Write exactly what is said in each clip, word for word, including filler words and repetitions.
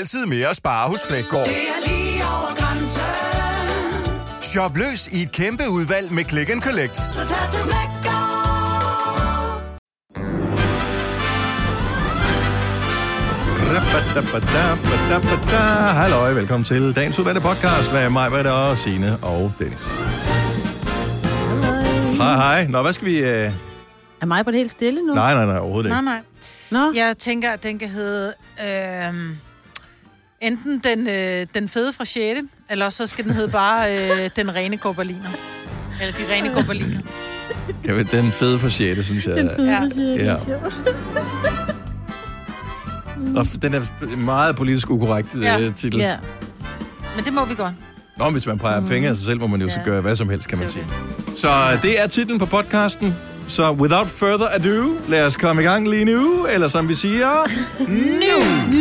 altid mere at spare hos Fleggaard. Det er lige over grænsen. Shop løs i et kæmpe udvalg med Click and Collect. Så tag til Fleggaard. Hallo, velkommen til dagens udvalgte podcast med mig, Britta og Signe og Dennis. Hej, hej. Nå, hvad skal vi... Uh... Er mig på det helt stille nu? Nej, nej, nej, overhovedet ikke. Nej, nej. Nå. Jeg tænker, at den kan hedde øh, enten den, øh, den fede fra sjette, eller så skal den hedde bare øh, den rene gorbaliner. Eller de rene gorbaliner. Ja, men den fede for sjette, synes jeg. Den fede Ja. for sjette, Ja. ja. Og den er meget politisk ukorrekt Ja. ja. titel. Ja. Men det må vi godt. Nå, hvis man peger mm. fingre af sig selv, må man jo ja. så gøre hvad som helst, kan man sige. Det. Så det er titlen på podcasten. Så without further ado, lad os komme i gang lige nu, eller som vi siger, nu!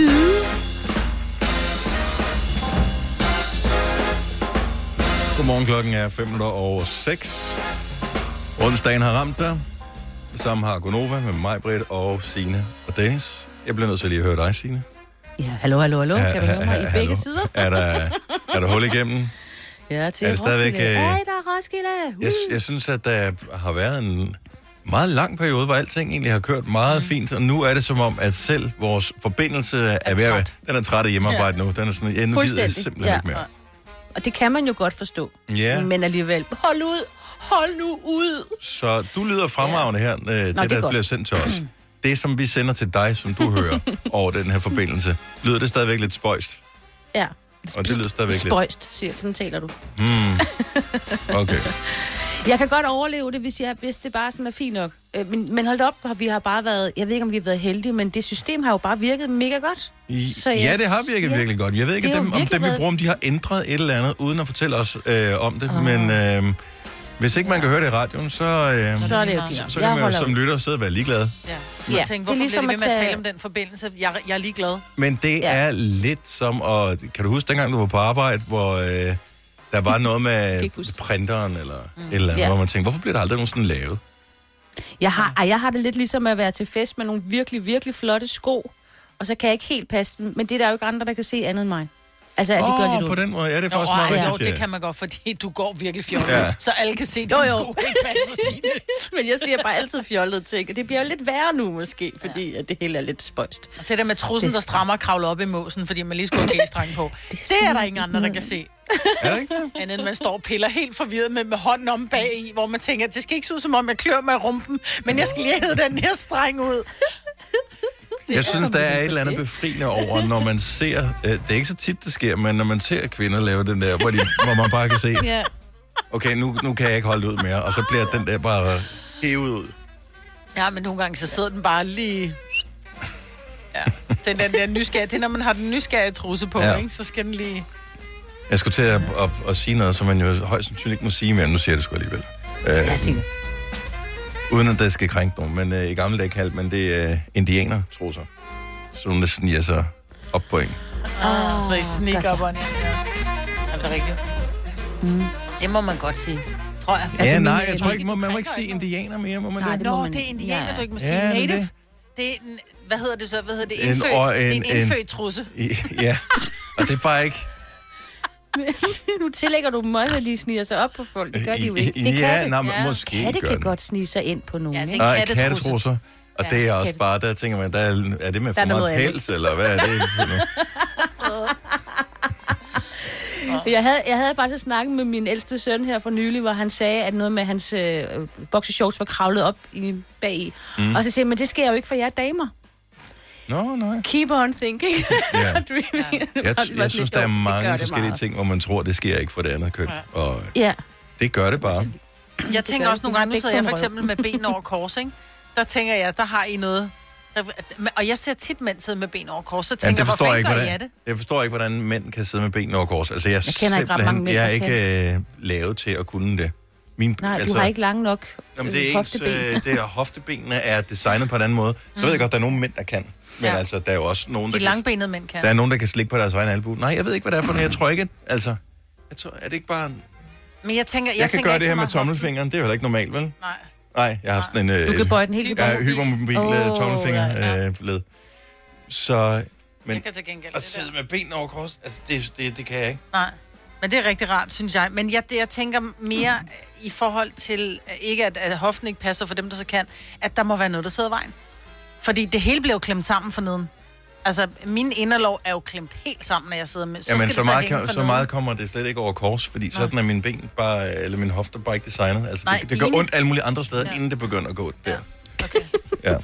Godmorgen, klokken er fem minutter over seks. Onsdagen har ramt dig. Det samme har Gonova med mig, Britt og Signe og Dennis. Jeg bliver nødt til lige at høre dig, Signe. Ja, hallo, hallo, hallo. Kan du høre mig i hallo. begge sider? Er der, er der hul igennem? Ja, til Er det stadigvæk, Roskilde. øh, Ej, der er Roskilde. Uh. Jeg, jeg synes, at der har været en meget lang periode, hvor alting egentlig har kørt meget mm. fint, og nu er det som om, at selv vores forbindelse er, er ved at den er træt af hjemmearbejde ja. nu. Den er sådan, ja, nu gider jeg simpelthen ja. ikke mere. Og det kan man jo godt forstå. Ja. Men alligevel, hold ud, hold nu ud. Så du lyder fremragende her, øh, det, Nå, det der bliver sendt til os. Det, som vi sender til dig, som du hører over den her forbindelse, lyder det stadigvæk lidt spøjst? Ja. Og det lyder stadigvæk lidt... Spøjst, siger, sådan taler du. Mm. Okay. Jeg kan godt overleve det, hvis, jeg, hvis det bare sådan er fint nok. Øh, men, men hold op, vi har bare været... Jeg ved ikke, om vi har været heldige, men det system har jo bare virket mega godt. Så jeg, Ja, det har virket ja. virkelig godt. Jeg ved ikke, Det at har dem, om virkelig dem, vi været- bruger, om de har ændret et eller andet, uden at fortælle os øh, om det. Oh. Men øh, hvis ikke man kan høre det i radioen, så, øh, så er det jo fint. så kan man jo som lytter sidde og være ligeglad. Ja. Så Ja, jeg tænkte, det er hvorfor ligesom bliver de ved med at at tage- tale om den forbindelse? Jeg, jeg er ligeglad. Men det Ja. er lidt som at... Kan du huske dengang, du var på arbejde, hvor øh, der var noget med ikke huske. printeren eller mm. et eller andet, Ja. hvor man tænkte, hvorfor bliver der aldrig nogen sådan lavet? Jeg har, ej, jeg har det lidt ligesom at være til fest med nogle virkelig, virkelig flotte sko, og så kan jeg ikke helt passe dem, men det er der jo ikke andre, der kan se andet end mig. Altså, at de gør Åh, lidt på ondt. den måde. Ja, det er Nå, faktisk ej, meget jo, rigtigt. det kan man godt, fordi du går virkelig fjollet. Ja. Så alle kan se, at Jo, du jo. sko ikke passer Signe. Men jeg siger bare altid fjollet ting, og det bliver jo lidt værre nu måske, fordi at det hele er lidt spøjst. Og det der med trussen, der strammer og kravler op i måsen, fordi man lige skulle have g-streng på. Det er, det er der ingen andre, der kan se. Er det ikke det? Andet end man står og piller helt forvirret med, med hånden om bag i, hvor man tænker, det skal ikke se ud som om, jeg klør med rumpen, men jeg skal lige have den her streng ud. Jeg synes, der er et eller andet befriende over, når man ser... Øh, det er ikke så tit, det sker, men når man ser kvinder lave den der, hvor, de, hvor man bare kan se, Ja. okay, nu, nu kan jeg ikke holde ud mere, og så bliver den der bare hævet ud. Ja, men nogle gange så sidder den bare lige... Ja, den, den der nysgerrige, det er, når man har den nysgerrige trusse på, Ja. ikke? Så skal den lige... Jeg skulle til at, at, at sige noget, som man jo højst sandsynligt ikke må sige mere. Nu siger jeg det sgu alligevel. Øh, Ja, sig det. uden at det skal krænke nogen, men øh, i gamle dage kaldte man det øh, indianer-trusser. Så nogle, der sniger sig op på en. Når I snikker op og ned. Er det rigtigt? Mm. Det må man godt sige, tror jeg. Ja, Altså, nej, min- jeg tror ikke, man, man må ikke krænker sige ikke indianer mere, må man Nej, det? det må Nå, man- det er indianer, ja. du ikke må sige. Ja, men Native. det- Det er en, hvad hedder det så? Hvad hedder det? En- Indfødt, og det er en- en indfødt trusse. Ja, og det er bare ikke... Nu tillægger du dem også, at de sniger sig op på folk. Det gør de jo ikke. Det ja, kan nej, det. men Ja. måske Katte gør kan den. godt snige sig ind på nogen, Ja, det ikke? Nej, kattetrusser. kattetrusser. Og Ja, det er også katte. bare, der tænker man, der er, er det med Der for er meget noget andet. pels, eller hvad er det? Jeg havde, jeg havde faktisk snakket med min ældste søn her for nylig, hvor han sagde, at noget med hans øh, boxershorts var kravlet op i, bagi. Mm. Og så siger han, men det sker jo ikke for jer damer. Nå, nej. Keep on thinking. Ja. Dreaming. Jeg, jeg synes, der er mange det forskellige meget. ting, hvor man tror, det sker ikke for det andet køn. Ja. Og Ja. det gør det bare. Jeg tænker gør også det. nogle gange, nu Begge sidder jeg to for røv. eksempel med ben over kors, ikke? Der tænker jeg, der har I noget... Og jeg ser tit mænd sidde med ben over kors, så Ja, tænker det jeg, hvor forstår jeg fanden ikke, gør I hvordan, af det? jeg forstår ikke, hvordan mænd kan sidde med benene over kors. Altså, jeg, Jeg kender ikke ret simpelthen- mange mænd, jeg er der ikke øh, lavet til at kunne det. Min, Nej, altså, du har ikke lange nok Jamen, øh, det er ens, hofteben. øh, det er, hoftebenene er designet på en anden måde. Så ved jeg godt, der er nogle mænd, der kan. Men Ja. altså, der er jo også nogen, der De kan, langbenede mænd kan. der er nogen, der kan slikke på deres egen albu. Nej, jeg ved ikke, hvad det er for noget. Jeg tror ikke, altså... Jeg tror, er det ikke bare... Men jeg tænker, jeg, Jeg kan tænker gøre ikke det her så med meget tommelfingeren. Det er jo heller ikke normalt, vel? Nej. Nej, jeg har haft sådan en... Øh, Du kan bøje den helt ja, tilbage. hypermobil oh, Åh, tommelfinger ja, ja. øh, led. Så Men Jeg kan til gengæld at det sidde der. med benene over kors, altså, det, det, det kan jeg ikke. Nej, men det er rigtig rart, synes jeg. Men jeg, det, jeg tænker mere i forhold til, ikke at, at hoften ikke passer for dem, der så kan, at der må være noget, der sidder i vejen. Fordi det hele bliver jo klemt sammen forneden. Altså, min inderlov er jo klemt helt sammen, når jeg sidder med. Så Jamen, skal så, det meget, så hænge kan, så forneden. meget kommer det slet ikke over kors, fordi Nej. sådan er mine ben bare, eller mine hofter bare ikke designet. Altså, Nej, det, det gør dine- ondt alle mulige andre steder, Ja. inden det begynder at gå der. Ja. Okay. Ja.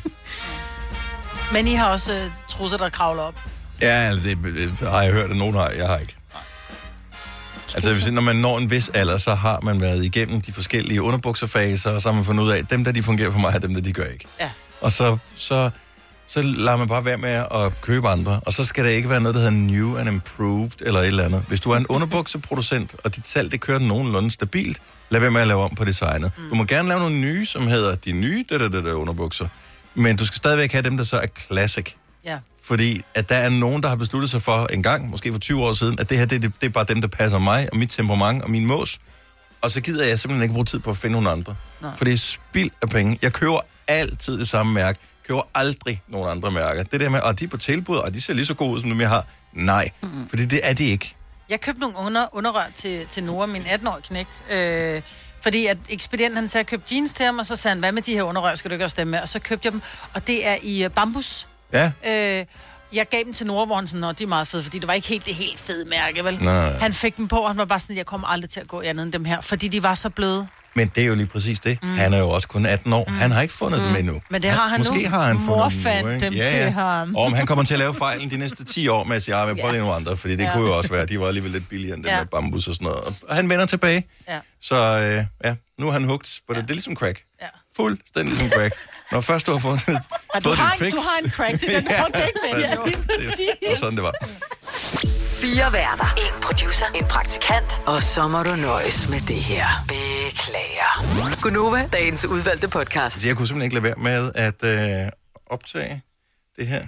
Men I har også øh, trusser, der kravler op. Ja, altså, det, det har jeg hørt, at nogen har. Jeg har ikke. Altså, hvis, når man når en vis alder, så har man været igennem de forskellige underbukserfaser, og så har man fundet ud af, at dem, der de fungerer for mig, er dem, der de gør ikke. Ja. Og så, så, så lader man bare være med at købe andre, og så skal det ikke være noget, der hedder new and improved, eller et eller andet. Hvis du er en underbukseproducent, og dit salg, det kører nogenlunde stabilt, lad være med at lave om på designet. Mm. Du må gerne lave nogle nye, som hedder de nye der, der, der, der underbukser, men du skal stadigvæk have dem, der så er classic. Ja. Fordi at der er nogen, der har besluttet sig for en gang, måske for tyve år siden, at det her, det, det, det er bare dem, der passer mig, og mit temperament, og min mås. Og så gider jeg simpelthen ikke bruge tid på at finde nogle andre. Nej. For det er spild af penge. Jeg køber altid det samme mærke. Jeg køber aldrig nogen andre mærker. Det der med, at de er på tilbud, og de ser lige så gode ud, som dem jeg har. Nej, mm-hmm. fordi det er de ikke. Jeg købte nogle under, underrør til, til Nora, min atten-årige knægt. Øh, fordi at ekspedienten, han sagde, køb jeans til ham, og så sagde han, hvad med de her underrør, skal du ikke også stemme med? Og så købte jeg dem, og det er i uh, bambus. Ja. Øh, jeg gav dem til Nora, hvor han sådan, nå, de er meget fede, fordi det var ikke helt det helt fede mærke, vel? Nej. Han fik dem på, og han var bare sådan, jeg kommer aldrig til at gå i andet end dem her, fordi de var så bløde. Men det er jo lige præcis det. Mm. Han er jo også kun atten år. Mm. Han har ikke fundet mm. dem endnu. Men det har han Måske nu. har han Mor fundet fandt dem nu, ikke? dem ja, ja. til ham. Og om han kommer til at lave fejlen de næste ti år med at sige, ja, men prøv Ja. lige nogle andre, fordi det Ja. kunne jo også være, de var alligevel lidt billigere end dem Ja. med bambus og sådan noget. Og han vender tilbage. Ja. Så øh, ja, nu er han hugt på det. Ja. Det er ligesom crack. Ja. Fuldstændig ligesom crack. Når først du har fundet, Ja, du, fået har dit en, fix. du har en crack, det er den, der holdt ikke med. Ja, lige præcis. Det var sådan, det var. Fire værter. En producer. En praktikant. Og så må du nøjes med det her. Beklager. Gunova, dagens udvalgte podcast. Altså, jeg kunne simpelthen ikke lade være med at øh, optage det her.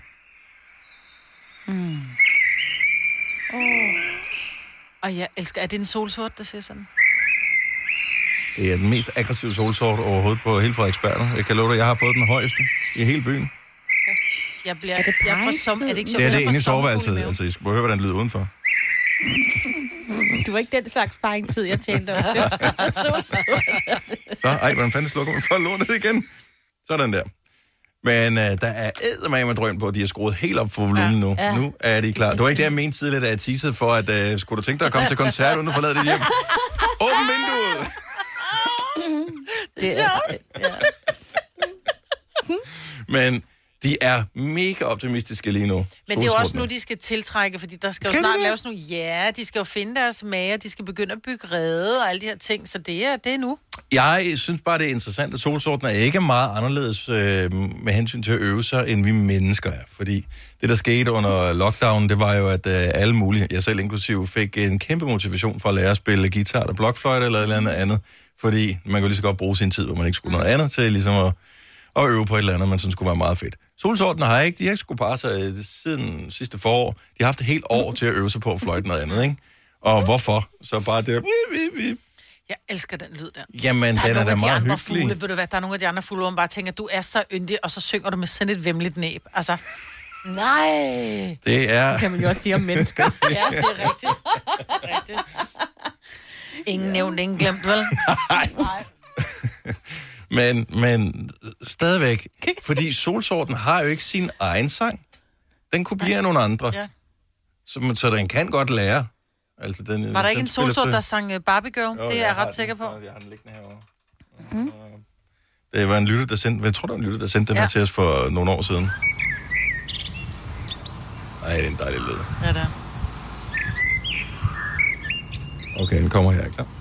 Mm. Oh. Og jeg elsker, er det en solsort, der ser sådan? Det er den mest aggressive solsort overhovedet på hele Frederiksberg. Jeg kan love dig, jeg har fået den højeste i hele byen. Jeg bliver, er det jeg får som, er det ikke sjovt? Det er det Jeg får inde i sommerfugl soveværelset. maven. Altså, I skal høre, hvordan det lyder udenfor. Du var ikke den slags sparringtid, jeg tænkte om. Det var så surt. Så, ej, hvordan fanden slukker man for at låne det igen? Sådan der. Men øh, der er eddermame drøm på, at de har skruet helt op for volumen ja. nu. Ja. Nu er de klar. Det var ikke det, jeg mente tidligere, da jeg teasede for, at øh, skulle du tænke dig at komme til koncert, uden at forlade dit hjem? Åbn vinduet! Det er sjovt. Ja. Men de er mega optimistiske lige nu. Men det er jo også nu, de skal tiltrække, fordi der skal, Skal jo de snart det? laves nogle... Ja, de skal jo finde deres mager, de skal begynde at bygge rede og alle de her ting, så det er det er nu. Jeg synes bare, det er interessant, at solsorten er ikke meget anderledes øh, med hensyn til at øve sig, end vi mennesker er. Fordi det, der skete under lockdown, det var jo, at øh, alle mulige, jeg selv inklusiv, fik en kæmpe motivation for at lære at spille guitar eller blokfløjte eller et eller andet andet. Fordi man kunne lige så godt bruge sin tid, hvor man ikke skulle noget andet til ligesom at, at øve på et eller andet, man synes skulle være meget fedt. Solsorten har ikke, de har ikke skulle parre sig siden sidste forår. De har haft et helt år til at øve sig på at fløjte noget andet, ikke? Og hvorfor? Så bare det... Jeg elsker den lyd der. Jamen, der den er da de meget andre hyggelig. fugle, ved du hvad, der er nogle af de andre fugle, hvor man bare tænker, du er så yndig, og så synger du med sådan et vemmeligt næb. Altså, nej. Det er... Det kan man jo også sige om mennesker. Ja, det er rigtigt. rigtigt. Ingen nævnt, ingen glemt, vel? Nej. men, men stadigvæk, fordi solsorten har jo ikke sin egen sang. Den kopierer nogle andre. Ja. Så, så den kan godt lære. Altså, den, Var der ikke den en spiller solsort, på- der sang uh, Barbie Girl? Jo, Det er jeg har ret sikker på. den. Jeg har den liggende herovre. Mm. Det var en lytter, der sendte... Jeg tror, der var en lytter, der sendte den Ja. her til os for nogle år siden. Ej, det er en dejlig lyd. Ja, det er. Okay, den kommer her, klar.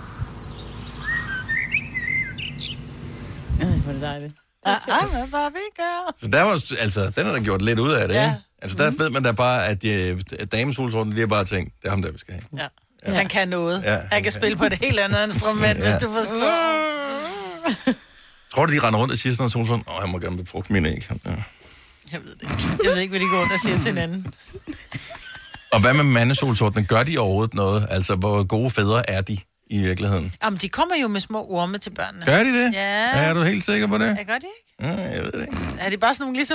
Ej, hvor er det dejligt. I'm a Barbie Girl. Så der var, altså, den har der gjort lidt ud af det, Ja. ikke? Altså, der mm. ved man da bare, at, de, at damesolsorten lige har bare tænkt, det er ham der, vi skal have. Ja. Ja. Han kan noget. Ja, Ja, han han kan kan. spille på et helt andet instrument, Ja. hvis du forstår. Tror du, de render rundt og siger sådan noget solsorten? Åh, han må gerne befrugte mine æg. Ja. Jeg ved det ikke. Jeg ved ikke, hvad de går rundt og siger til hinanden. Og hvad med mandesolsortene? Gør de overhovedet noget? Altså, hvor gode fædre er de i virkeligheden? Jamen, de kommer jo med små orme til børnene. Gør de det? Ja. Er du helt sikker på det? Ja, gør de ikke? Ja, jeg ved det ikke. Er de bare sådan nogle, ligesom,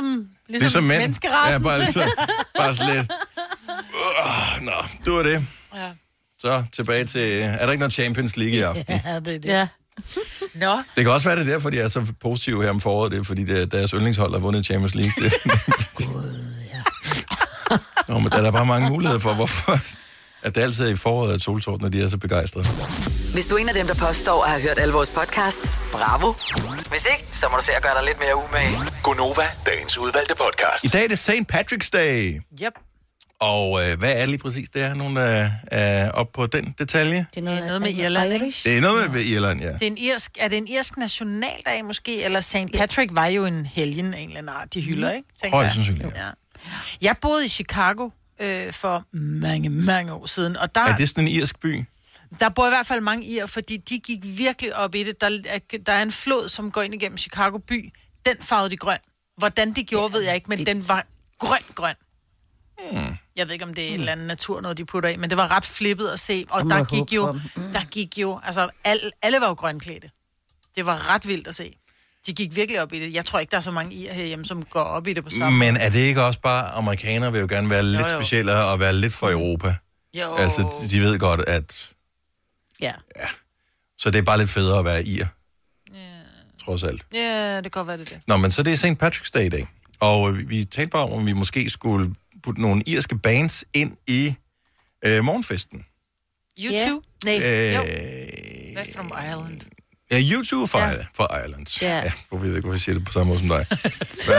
Ligesom Ligesom mænd. menneskerassen. Ja, bare, så, bare sådan lidt. Uh, nå, det var det. Ja. Så tilbage til... Er der ikke noget Champions League i aften? Ja, det er det. Ja. Nå. Det kan også være, det er derfor, de er så positive her om foråret. Det er, fordi det er deres yndlingshold har vundet Champions League. Det, God, ja. Nå, men der er der bare mange muligheder for, hvorfor... At det altid er i foråret, at solsorten, når de er så begejstrede. Hvis du er en af dem, der påstår at have hørt alle vores podcasts, bravo. Hvis ikke, så må du se at gøre dig lidt mere umage. Gonova, dagens udvalgte podcast. I dag er det Saint Patrick's Day. Yep. Og øh, hvad er det lige præcis? Det er nogen, der er oppe på den detalje. Det er noget, Det er noget med Irland, ikke? Det er noget med Irland, ja. Det er, en irsk, er det en irsk nationaldag måske? Eller Saint Patrick var jo en helgen af en eller anden art, de hylder, ikke? Tænker Højst jeg. sandsynligt, ja. Ja. Jeg boede i Chicago øh, for mange, mange år siden, og der, Er det sådan en irsk by? der bor i hvert fald mange ir, fordi de gik virkelig op i det. Der er, der er en flod, som går ind igennem Chicago by. Den farvede de grøn. Hvordan de gjorde, ved jeg ikke, men den var grøn-grøn. Hmm. Jeg ved ikke, om det er en eller anden natur, noget de putter i, men det var ret flippet at se, og der gik, jo, der gik jo, altså alle, alle var jo grønklædte. Det var ret vildt at se. De gik virkelig op i det. Jeg tror ikke, der er så mange ir herhjemme, som går op i det på samme Men er det ikke også bare, amerikanere vil jo gerne være lidt Jo, jo. specielle og være lidt for Europa? Jo. Altså, de ved godt, at... Ja. Ja. Så det er bare lidt federe at være ir. Yeah. Trods alt. Ja, det kan godt være det. det. Nå, men så det er Saint Patrick's Day i dag. Og vi, vi talte bare om, om vi måske skulle putte nogle irske bands ind i øh, morgenfesten. YouTube? Nej, Øh, jo. Back from Ireland. Ja, YouTube for, Ja. ja. for Ireland. Ja. Ja, hvor ved jeg ikke, hvorfor jeg siger det på samme måde som dig. Så,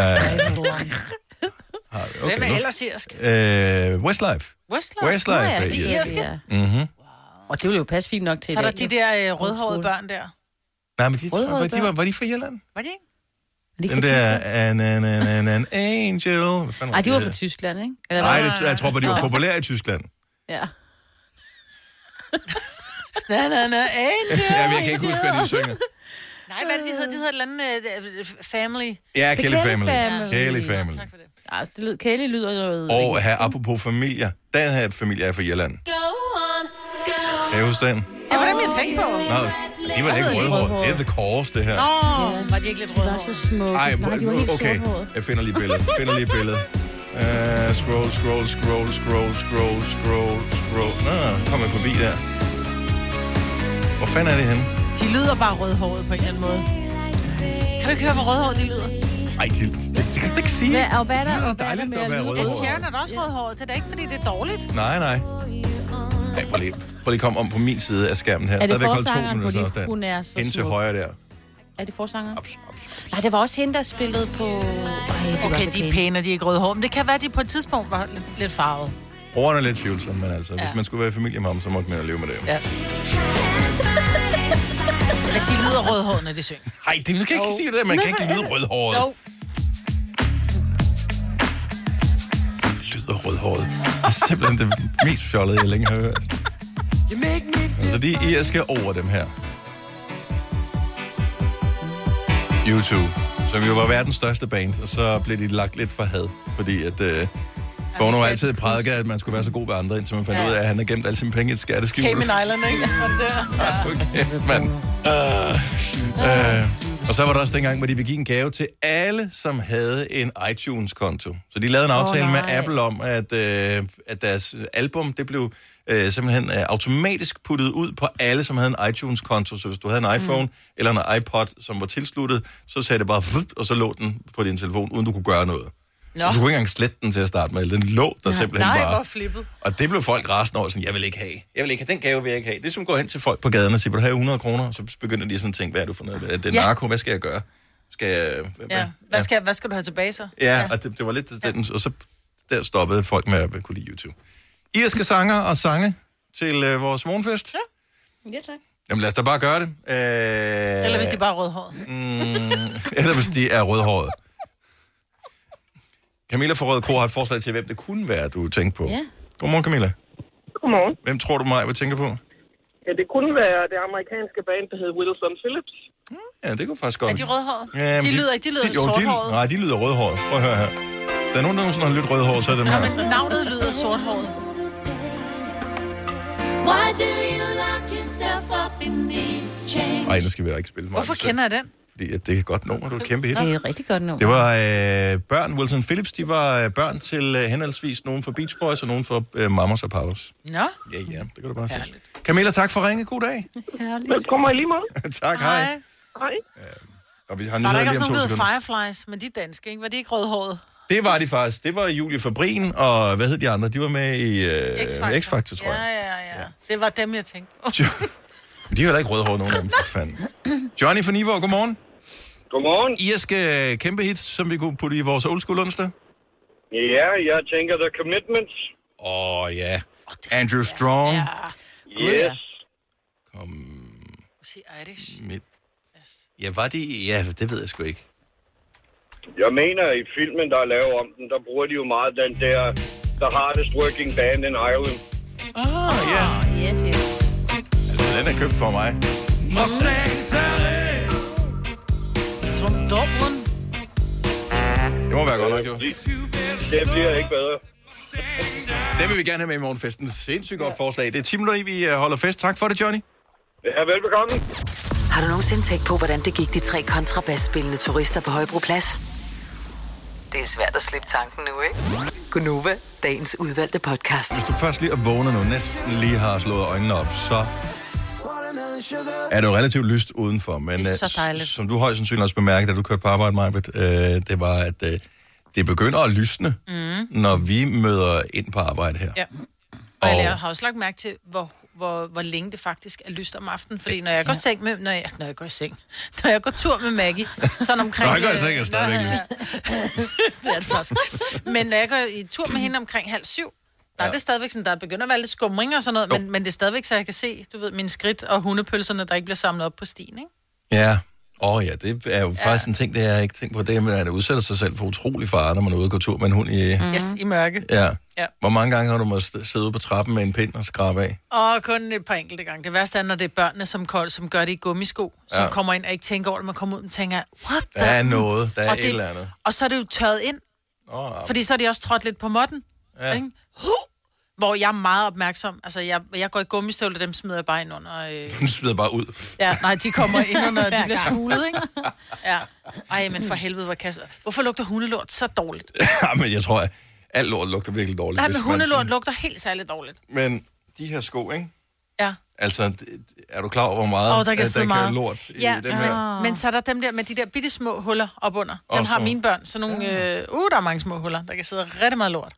har vi- okay, Hvem er nu- ellers irsk? Øh, Westlife. Westlife? Westlife Nå ja, er de irsk. irske? Ja. Mhm. Og det ville jo passe fint nok til Så er der det. de der øh, rødhårede skole. børn der. Nej, men de, Rødhårede var, de, var, børn. var de fra Irland? Var de ikke? Er det ikke Den fra der, Tyskland? an, an, an, an, an angel. Hvad fanden Ej, de var det fra hedder? Tyskland, ikke? Eller Nej, hvad? det, jeg tror, at de var populære i Tyskland. Ja. Na, na, na, angel. Jamen, jeg kan ikke huske, hvad de synger. Nej, hvad er det, de hedder? De hedder et eller andet øh, family. Ja, Kelly Kelly Family. Family. Kelly Family. Tak for det. Ja, det lyder, Kelly lyder noget... Og her, apropos familier. Den her familie er fra Irland. Kan I huske den? Det var dem, jeg tænkte på. Nå, de var da ikke Hvad hedder de? rødhårede. Det er The Course, det her. Nå, var de ikke lidt De var rødhårede? så smukke. Ej, Nej, de var helt okay. sorthårede. Jeg finder lige billedet. Jeg finder lige billedet. Uh, scroll, scroll, scroll, scroll, scroll, scroll, scroll. Nå, kom jeg forbi der. Hvor fanden er det henne? De lyder bare rødhårede på en eller anden måde. Kan du ikke høre, hvor rødhårede de lyder? Ej, det, det, det kan jeg ikke sige. Hvad, og hvad er der, Det er og hvad er der dejligt med at at være lyde? rødhåret. Ed Sheeran er da også rødhåret. Det er da ikke, fordi det er dårligt. Nej, nej. Ej, prøv lige, prøv lige komme om på min side af skærmen her. Er det Stadigvæk holde to forsangeren, minutter fordi afstand. hun er så Hende til smuk? højre der. Er det forsanger? Ups, ups, ups. Nej, det var også hende, der spillede på... Ej, det var Okay, så de er pæne, og de er ikke rødhårede. Men det kan være, at de på et tidspunkt var lidt, lidt farvet. Ordene er lidt tvivlsom, men altså, hvis Ja. man skulle være i familie med ham, så måtte man jo leve med det. Ja. Men de lyder rødhårede, når de synger. Nej, det kan ikke sige det. Man kan ikke lyde rødhåret. Jo. Lyder rødhåret. Det er simpelthen det mest fjollede, jeg længe har hørt. Altså, de er irske over dem her. U to, som jo var verdens største band, og så blev de lagt lidt for had, fordi at... Øh, Bono har altid prædiket, at man skulle være så god ved andre, indtil man fandt Ja. ud af, at han har gemt alle sine penge i et skatteskjul. Cayman Island, ikke? Var det der? Ja. For kæft, mand. Uh, uh, og så var der også dengang, hvor de begik en gave til alle, som havde en iTunes-konto. Så de lavede en aftale oh, med Apple om, at, uh, at deres album, det blev uh, simpelthen uh, automatisk puttet ud på alle, som havde en iTunes-konto. Så hvis du havde en iPhone mm. eller en iPod, som var tilsluttet, så sagde det bare, vup, og så lå den på din telefon, uden du kunne gøre noget. Nå. Du kunne ikke engang slette den til at starte med. Den lå der simpelthen Nej, bare. hvor flippet. Og det blev folk rasende over, sådan, jeg vil ikke have. Jeg vil ikke have den gave, vil jeg ikke have. Det er som går hen til folk på gaden og siger, vil du have hundrede kroner? Og så begynder de sådan at tænke, hvad er du for noget? Er det Ja. narko? Hvad skal jeg gøre? Skal jeg... Ja. Hvad skal, hvad skal du have tilbage så? Ja, og det, det var lidt den, og så der stoppede folk med at kunne lide YouTube. Irske sanger og sange til øh, vores morgenfest. Ja, tak. Jamen lad os da bare gøre det. Øh, Eller hvis de bare er rødhårede. mm, eller hvis de er rødhårede. Camilla fra Røde Kro har et forslag til, hvem det kunne være, du tænkte på. Ja. Godmorgen, Camilla. Godmorgen. Hvem tror du mig, vil tænke på? Ja, det kunne være det amerikanske band, der hedder Wilson Phillips. Ja, det kunne faktisk godt. Er de rødhårede? Ja, men de lyder ikke, de lyder jo, sorthårede. De, nej, de lyder rødhårede. Prøv at høre her. Der er nogen, der nogensinde har lidt rødhåret, så er det dem Ja, her. men navnet lyder sorthåret. Why do you lock yourself up in these chains? Ej, nu skal vi ikke spille mig. Hvorfor kender jeg den? fordi at det er et godt nummer, det er et kæmpe hit. Det er et rigtig godt nummer. Det var øh, børn, Wilson Phillips, de var øh, børn til øh, henholdsvis nogen fra Beach Boys og nogen fra øh, Mamas og Papas. Nå. Ja, ja, det kan du bare se. Camilla, tak for ringe. God dag. Herligt. Velkommen i lige måde. Tak, hej. Hej. Og vi har Var der nyheder ikke lige også om nogen, to der sekunder. Fireflies, men de er danske, ikke? Var de ikke rødhåret? Det var de faktisk. Det var Julie Fabrin, og hvad hed de andre? De var med i øh, X-Factor. X-Factor, tror jeg. Ja, ja, ja. Det var dem, jeg tænkte. Jo- De har da ikke rødhåret, nogen af dem, for fanden. Johnny fra Nivå, godmorgen. Godmorgen. Irske kæmpe hits, som vi kunne putte i vores old school onsdag. Ja, jeg tænker The Commitments. Åh, oh, ja. Andrew Strong. Ja. Yes. Kom Sig Irish. mit. Ja, var de... Ja, det ved jeg sgu ikke. Jeg mener, i filmen, der er lavet om den, der bruger de jo meget den der The Hardest Working Band in Ireland. Ah, ja. Yes, yes. Altså, den er købt for mig. From Dublin. Det må være godt nok, jo. Det bliver ikke bedre. Det vil vi gerne have med i morgenfesten. Sindssygt godt forslag. Det er ti minutter i, vi øh, holder fest. Tak for det, Johnny. Ja, velbekomme. Har du nogensinde tænkt på, hvordan det gik de tre kontrabasspillende turister på Højbroplads? Det er svært at slippe tanken nu, ikke? Gunova, dagens udvalgte podcast. Hvis du først lige er vågnet nu, næsten lige har slået øjnene op, så er det jo relativt lyst udenfor. Men Det er så øh, dejligt. som du højst sandsynligt også bemærkede, da du kørte på arbejde, Majbet, øh, det var, at øh, det begynder at lysne, mm. når vi møder ind på arbejde her. Ja. Og jeg har også lagt mærke til, hvor, hvor, hvor længe det faktisk er lyst om aftenen. Fordi når jeg går, seng med, når, jeg, når jeg går i seng, når jeg går tur med Maggie, sådan omkring... Når jeg går i seng, er det stadigvæk lyst. Det er det faktisk. Men når jeg går i tur med hende omkring halv syv, der er Ja. det stadigvæk sådan, der begynder at være lidt skumring og sådan noget, men, men det er stadigvæk, så jeg kan se, du ved, mine skridt og hundepølserne, der ikke bliver samlet op på stien, ikke? Ja. Åh oh, ja, det er jo faktisk en ting, det har jeg ikke tænkt på. Det er, at man udsætter sig selv for utrolig fare, når man er ude og gå tur med en hund i... Mm. Yes, i mørke. Ja. Ja. Hvor mange gange har du måttet sidde ude på trappen med en pind og skrabe af? Og kun et par enkelte gange. Det værste er, når det er børnene, som, som gør det i gummisko, som Ja. kommer ind og ikke tænker over det. Man kommer ud og tænker, what Der er noget, der er og et det, eller andet. Og så er det jo tørret ind, Oh, fordi så er de også trådt lidt på måtten. ja. Ikke? Hvor jeg er meget opmærksom. Altså, jeg, jeg går i gummistøvler, dem smider jeg bare ind under... Øh... Du smider bare ud. Ja, nej, de kommer ind under, de bliver smulet, ikke? Ja. Ej, men for helvede, hvor kasse. Hvorfor lugter hundelort så dårligt? Ja, men jeg tror, at alt lort lugter virkelig dårligt. Nej, hvis men man hundelort sådan- lugter helt særligt dårligt. Men de her sko, ikke? Ja. Altså, det- er du klar over, hvor meget Åh, der kan at sidde der meget. kan lort i Ja, dem her? men, men så er der dem der med de der bitte små huller op under. Dem Også har små. mine børn. Så nogle, øh, uh, der er mange små huller. Der kan sidde rigtig meget lort.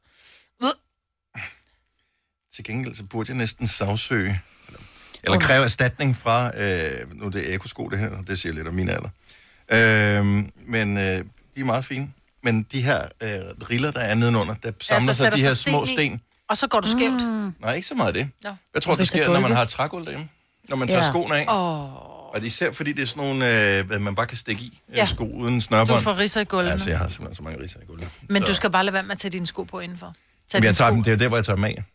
Til gengæld, så burde jeg næsten sagsøge, eller, eller kræve erstatning fra, øh, nu er det ekosko det her, det siger lidt om min alder. Øh, men øh, de er meget fine. Men de her øh, riller, der er nedenunder, der samler der sig sætter de her sig små sten i. sten. Og så går du skævt. Mm. Nej, ikke så meget af det. Nå. Jeg tror, det Rister sker, når man gulvet. har et trægulv derhjemme. Når man tager Ja. skoene af. Åh, Og især fordi det er sådan nogle, øh, hvad man bare kan stikke i, Ja. ja. sko uden du snørbånd. får ridser i gulvene. Altså, jeg har simpelthen så mange ridser i gulvet. Men så. du skal bare lade være med at tage dine sko på indenfor. Tag Men jeg dine tager sko. dem, det er der, hvor jeg tager dem af.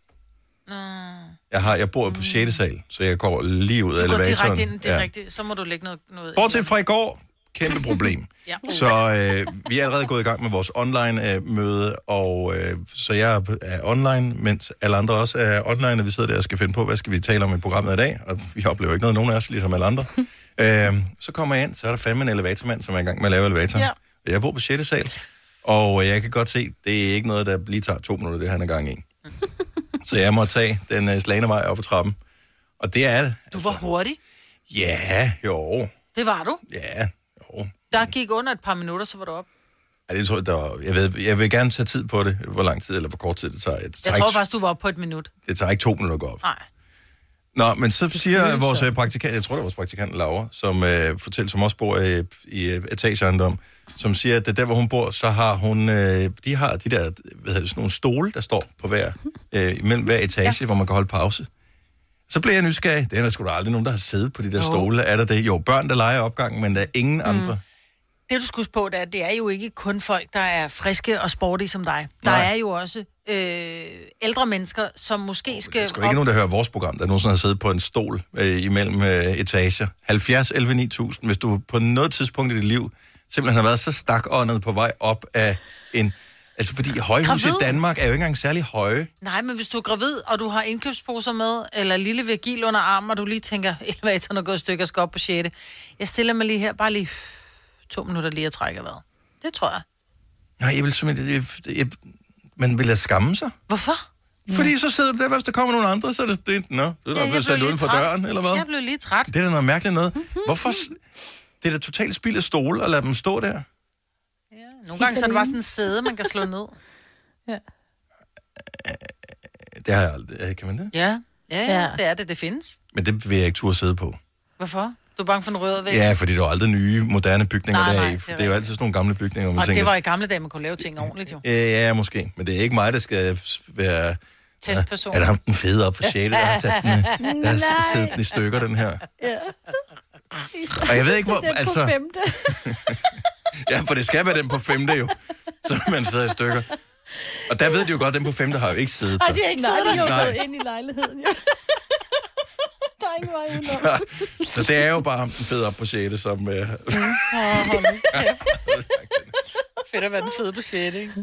Jeg, har, jeg bor på sjette sal, så jeg går lige ud af Du går elevatoren. direkte ind, det er rigtigt. Så må du lægge noget... noget Bortset fra i går, kæmpe problem. Ja. Så øh, vi er allerede gået i gang med vores online-møde, og øh, så jeg er online, mens alle andre også er online, og vi sidder der og skal finde på, hvad skal vi tale om i programmet i dag, og vi oplever ikke noget, nogen af os, ligesom alle andre. øh, så kommer jeg ind, så er der fandme en elevatormand, som er i gang med at lave elevator. Ja. Jeg bor på sjette sal, og jeg kan godt se, det er ikke noget, der lige tager to minutter, det han er gang i. Så jeg må tage den uh, slagende vej op ad trappen. Og det er det. Du var hurtig. Ja, jo. Det var du. Ja, jo. Der gik under et par minutter, så var du op. Ja, det tror jeg, der var, jeg, ved, jeg vil gerne tage tid på det. Hvor lang tid eller hvor kort tid det tager. Det tager, Jeg tror ikke, faktisk, du var oppe på et minut. det tager ikke to minutter at gå op. Nej. Nå, men så siger vores øh, praktikant, jeg tror det var vores praktikant Laura, som øh, fortæller, som også bor i, i øh, etageejendom, som siger, at der, hvor hun bor, så har hun, øh, de har de der, hvad hedder det, sådan nogle stole, der står på hver, øh, imellem hver etage, ja. hvor man kan holde pause. Så bliver jeg nysgerrig. Det er der sgu da aldrig nogen, der har siddet på de der Jo. stole. Er der det? Jo, børn, der leger opgangen, men der er ingen mm. andre. Det, du skulle huske på, det er, det er jo ikke kun folk, der er friske og sportige som dig. Der Nej. er jo også øh, ældre mennesker, som måske Der skal... er sgu ikke nogen, der hører vores program, der nogensinde har siddet på en stol øh, imellem øh, etager. halvfjerds elleve ni tusind, hvis du på noget tidspunkt i dit liv simpelthen har været så stakåndet på vej op af en... Altså, fordi højhus i Gravid? Danmark er jo ikke engang særlig høje. Nej, men hvis du er gravid, og du har indkøbsposer med, eller lille Virgil under armen, og du lige tænker, elevatoren er gået i stykker og skal op på sjette. Jeg stiller mig lige her, bare lige... to minutter lige at trække vejret. Det tror jeg. Nej, jeg vil simpelthen... Jeg, jeg, man vil lade skamme sig. Hvorfor? Fordi så sidder du der, hvis der kommer nogle andre, så er det... det nå, så er der Ja, blevet sat uden for træt. døren, eller hvad? Jeg blev lige træt. Det er da noget mærkeligt noget. Hvorfor... Det er da totalt spild af stole at lade dem stå der. Ja, nogle gange så er det bare sådan en sæde, man kan slå ned. Ja. Det har jeg aldrig... Kan man det? Ja, ja, Ja. ja. Det er det, det findes. Men det vil jeg ikke turde sidde på. Hvorfor? Du er bange for en rød væg? Ja, fordi der er aldrig nye, moderne bygninger Nej, nej, der. det er Det er jo altid sådan nogle gamle bygninger, hvor man Og tænker... det var i gamle dage, man kunne lave ting ordentligt jo. Ja, ja, måske. Men det er ikke mig, der skal være... Testperson. Er der ham den fede op for sjette, der har sat den, der har siddet den i stykker, den her? Ja. Og jeg ved ikke, hvor... Den på Altså, femte. ja, for det skal være den på femte jo, så man sidder i stykker. Og der ved de jo godt, at den på femte har jo ikke siddet Ej, der. de har ikke Nej, siddet de er der. jo Nej. gået ind i lejligheden, jo. Der er ingen vej udenom. Så, så det er jo bare ham den fede op på sjette, som... Uh... Fedt at være den fede på sjette, ikke?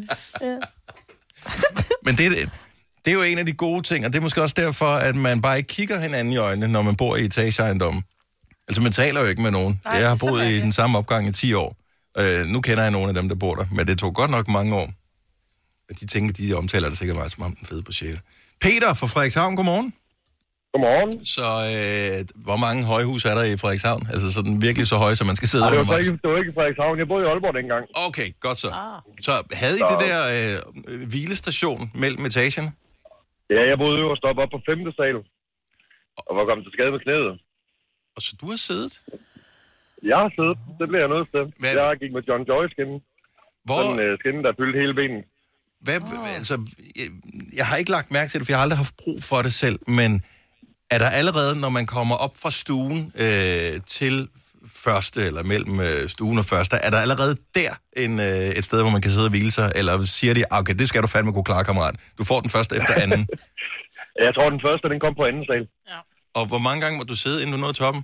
Men det, det er jo en af de gode ting, og det er måske også derfor, at man bare ikke kigger hinanden i øjnene, når man bor i etageejendommen. Altså, man taler jo ikke med nogen. Nej, jeg har det er så boet i mærkeligt. den samme opgang i ti år. Øh, nu kender jeg nogle af dem, der bor der, men det tog godt nok mange år. De tænker, de omtaler det sikkert meget som om den fede på sjette. Peter fra Frederikshavn, godmorgen. Godmorgen. Så øh, hvor mange højhus er der i Frederikshavn? Altså sådan virkelig så høje, så man skal sidde Ej, det, var så undervejs? ikke, det var ikke i Frederikshavn. Jeg boede i Aalborg dengang. Okay, godt så. Ah. Så havde I Så- det der øh, hvilestation mellem etagerne? Ja, jeg boede øverst op, op på femte sal. Og var kommet til skade med knæet. Og så du har siddet? Jeg har siddet. Det blev jeg nødt til. Hvad- Jeg gik med John Joy-skinnen. Hvor, Sådan en uh, skinne, der fyldte hele benen. hvad, altså, jeg, jeg har ikke lagt mærke til det, for jeg har aldrig haft brug for det selv, men er der allerede, når man kommer op fra stuen øh, til første, eller mellem øh, stuen og første, er der allerede der en, øh, et sted, hvor man kan sidde og hvile sig, eller siger de, okay, det skal du fandme kunne klare, kammerat. Du får den første efter anden. Jeg tror, den første, den kom på anden sal. Og hvor mange gange må du sidde, inden du nåede toppen?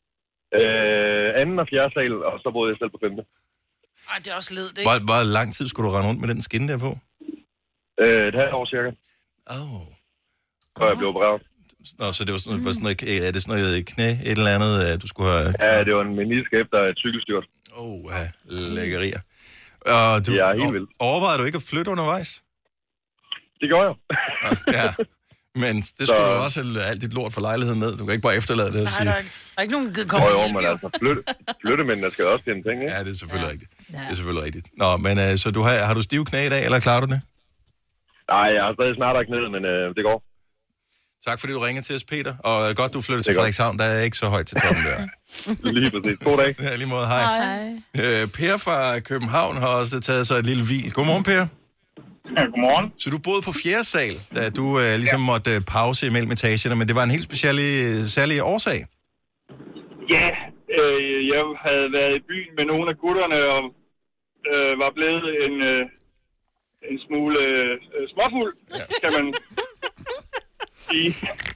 Øh, anden og fjerde sal, og så boede jeg selv på femte. Ej, det er også ledt, ikke? Hvor, hvor lang tid skulle du rende rundt med den skinne der på? Øh, et halvt år cirka, Åh. Oh. før jeg blev opereret. Nå, så det var sådan, noget, sådan noget, er det sådan noget knæ, et eller andet, øh, du skulle have... Ja, det var en menisk efter et cykelstyrt. Åh, oh, ja, lækkerier. Og du, Ja, helt vildt. overvejede du ikke at flytte undervejs? Det gjorde jeg. Ja, men det skulle du også have alt dit lort for lejligheden ned. Du kan ikke bare efterlade det og Nej, sige... der er, ikke- der er ikke nogen givet Åh, kommer. jo, men altså, flytte, flyttemændene skal også tjene penge, ikke? Ja, det er selvfølgelig ja. rigtigt. Det er selvfølgelig rigtigt. Nå, men øh, så du har, har du stive knæ i dag, eller klarer du det? Nej, jeg har stadig snart knæet, men øh, det går. Tak fordi du ringer til os, Peter. Og godt, du flytter Det til er godt. Frederikshavn. Der er ikke så højt til toppen der. Lige præcis. God dag. Ja, lige måde. Hej. Hej. Øh, Per fra København har også taget sig et lille hvil. Godmorgen, Per. Ja, godmorgen. Så du boede på fjerde sal, da du øh, ligesom ja. måtte øh, pause imellem etagerne, men det var en helt speciel, særlig årsag. Ja, øh, jeg havde været i byen med nogle af gutterne og øh, var blevet en, øh, en smule øh, småfuld, ja. kan man sige.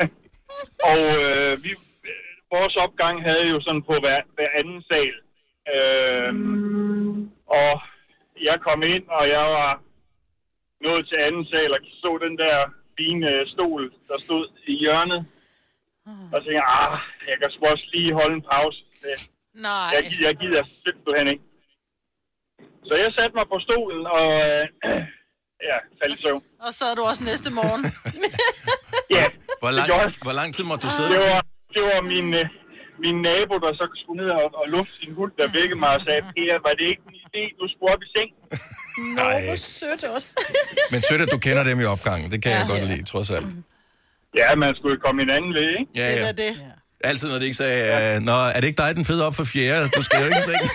Og øh, vi, vores opgang havde jo sådan på hver, hver anden sal. Øh, og jeg kom ind, og jeg var nået til anden sal og så den der fine stol, der stod i hjørnet. Og så tænkte jeg, ah, jeg kan sgu også lige holde en pause. Nej. Jeg, jeg gider simpelthen ikke. Så jeg satte mig på stolen og øh, ja, faldt i søvn. Og så er du også næste morgen. Ja, Hvor det lang, gjorde jeg. hvor lang tid måtte du sidde? Det var, det var min, øh, min nabo, der så skulle ned og, og lufte sin hund, der vækkede mig og sagde, Peter, var det ikke en idé, du skulle op i seng? Nå, Nej. hvor sødt også. Men sødt, at du kender dem i opgangen. Det kan ja, jeg godt ja. lide, trods alt. Ja, man skulle jo komme hinanden ved, ikke? Ja, Det ja. er det. Altid, når de ikke sagde, øh, nå, er det ikke dig, den fede op for fjerde? Du skal jo ikke se.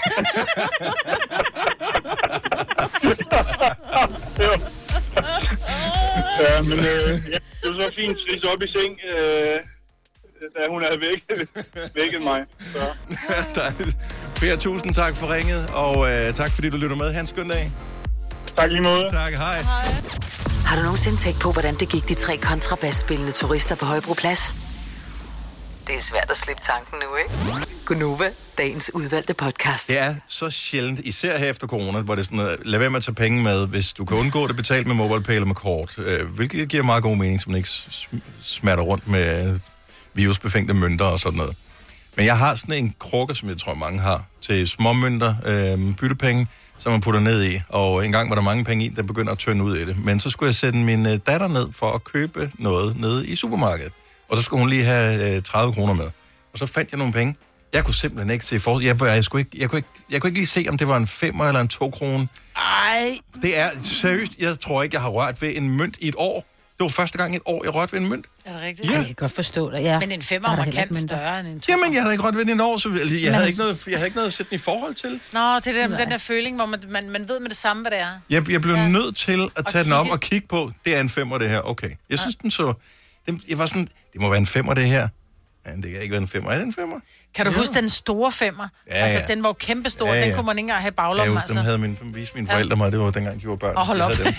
Ja, men øh, ja, det var så fint at op i seng, øh, da hun havde vækket, vækket mig. Så. Dejligt. Per, tusind tak for ringet, og øh, tak fordi du lytter med. Ha' en skøn dag. Tak lige måde. Tak, hej. Har du nogensinde tænkt på, hvordan det gik de tre kontrabasspillende turister på Højbroplads? Det er svært at slippe tanken nu, ikke? Gunova, dagens udvalgte podcast. Det er så sjældent, især her efter corona, hvor det er sådan noget, lad være med at tage penge med, hvis du kan undgå det, betalt med MobilePay eller med kort. Øh, hvilket giver meget god mening, så man ikke sm- smatter rundt med virusbefængte mønter og sådan noget. Men jeg har sådan en krukke, som jeg tror mange har, til småmønter, øh, byttepenge, som man putter ned i. Og engang var der mange penge i, der begynder at tynde ud af det. Men så skulle jeg sætte min øh, datter ned for at købe noget nede i supermarkedet. Og så skulle hun lige have øh, tredive kroner med. Og så fandt jeg nogle penge. Jeg kunne simpelthen ikke se for. Jeg, jeg, skulle ikke, jeg, kunne ikke, jeg kunne ikke lige se, om det var en femmer eller en to krone. Ej. Det er seriøst. Jeg tror ikke, jeg har rørt ved en mønt i et år. Det var første gang i et år, jeg rørte ved en mønt. Er det rigtigt? Ja. Jeg kan godt forstå det, ja. Men en femmer er markant større end en to. Jamen, jeg havde ikke rørt ved den i et år, så jeg, jeg, havde, ikke noget, jeg havde ikke noget at sætte den i forhold til. Nå, det er den, den der føling, hvor man, man, man ved med det samme, hvad det er. Jeg, jeg blev ja. nødt til at tage og den op kigge. og kigge på. Det er en femmer, det her. Okay. Jeg synes, den så... Den, jeg var sådan, det må være en femmer, det her. Men det kan ikke være en femmer. Er det en femmer? Kan du ja. huske den store femmer? Ja, altså, ja. den var jo kæmpestor. Ja, ja. Den kunne man ikke engang have i baglommen, Ja, jo, altså. dem havde min, viste mine forældre mig. Det var dengang, de var børn. Og hold op. De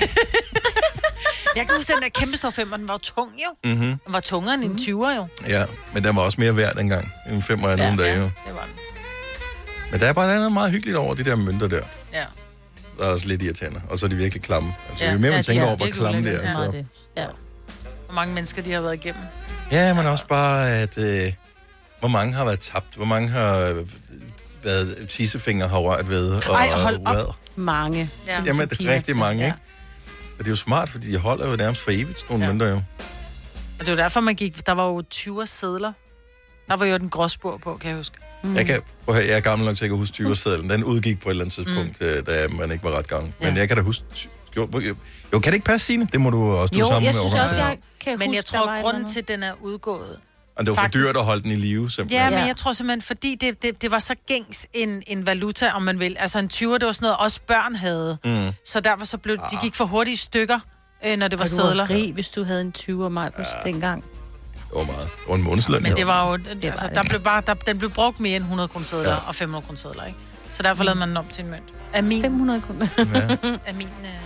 Jeg kan huske, den der kæmpestore femmer, den var jo tung jo. mm-hmm. Den var tungere end en tyver jo. Ja, men den var også mere værd dengang. En femmer af ja, nogle dage ja, jo. det var den. Men der er bare noget meget hyggeligt over de der mønter der. Ja. Der er også lidt irriterende. Og så er de virkelig klamme. Altså, Ja. jo mere man Ja, tænker de er over, hvor virkelig klamme det er. ulækkere. Så... Ja. Hvor mange mennesker de har været igennem. Ja, men også bare, at øh, hvor mange har været tabt. Hvor mange har øh, været tissefinger har rørt ved. Og, Ej, hold op. Hvad. Mange. Ja. Jamen, det er rigtig mange, ikke? Og det er jo smart, fordi de holder jo nærmest for evigt, nogle ja. mønter jo. Og det var derfor, man gik... Der var jo tyve sedler. Der var jo den gråspor på, kan jeg huske. Mm. Jeg, kan, jeg er gammel nok til at huske tyver-sedlen. Den udgik på et eller andet tidspunkt, mm. da man ikke var ret gammel. Ja. Men jeg kan da huske... Jo, jo, kan det ikke passe, Signe? Det må du også... Du jo, sammen jeg med synes overgang. også, jeg kan Men huske, jeg tror, grunden til, at den er udgået... Og det var for faktisk... dyrt at holde den i live, simpelthen. Ja, men jeg tror simpelthen, fordi det, det, det var så gængs en, en valuta, om man vil. Altså en tyver, det var sådan noget, også børn havde. Mm. Så derfor så blev, de gik for hurtigt i stykker, øh, når det var sedler. Og du var rig, hvis du havde en tyver mig ja. dengang. Det var meget. Det var en månedsløn. Men det var jo... Det, det altså, var der det. blev bare, der, den blev brugt mere end hundrede kroner sedler ja. og fem hundrede kroner sedler, ikke? Så derfor mm. lavede man den om til en mønt. Af min... fem hundrede kroner. Ja. Af min... Øh,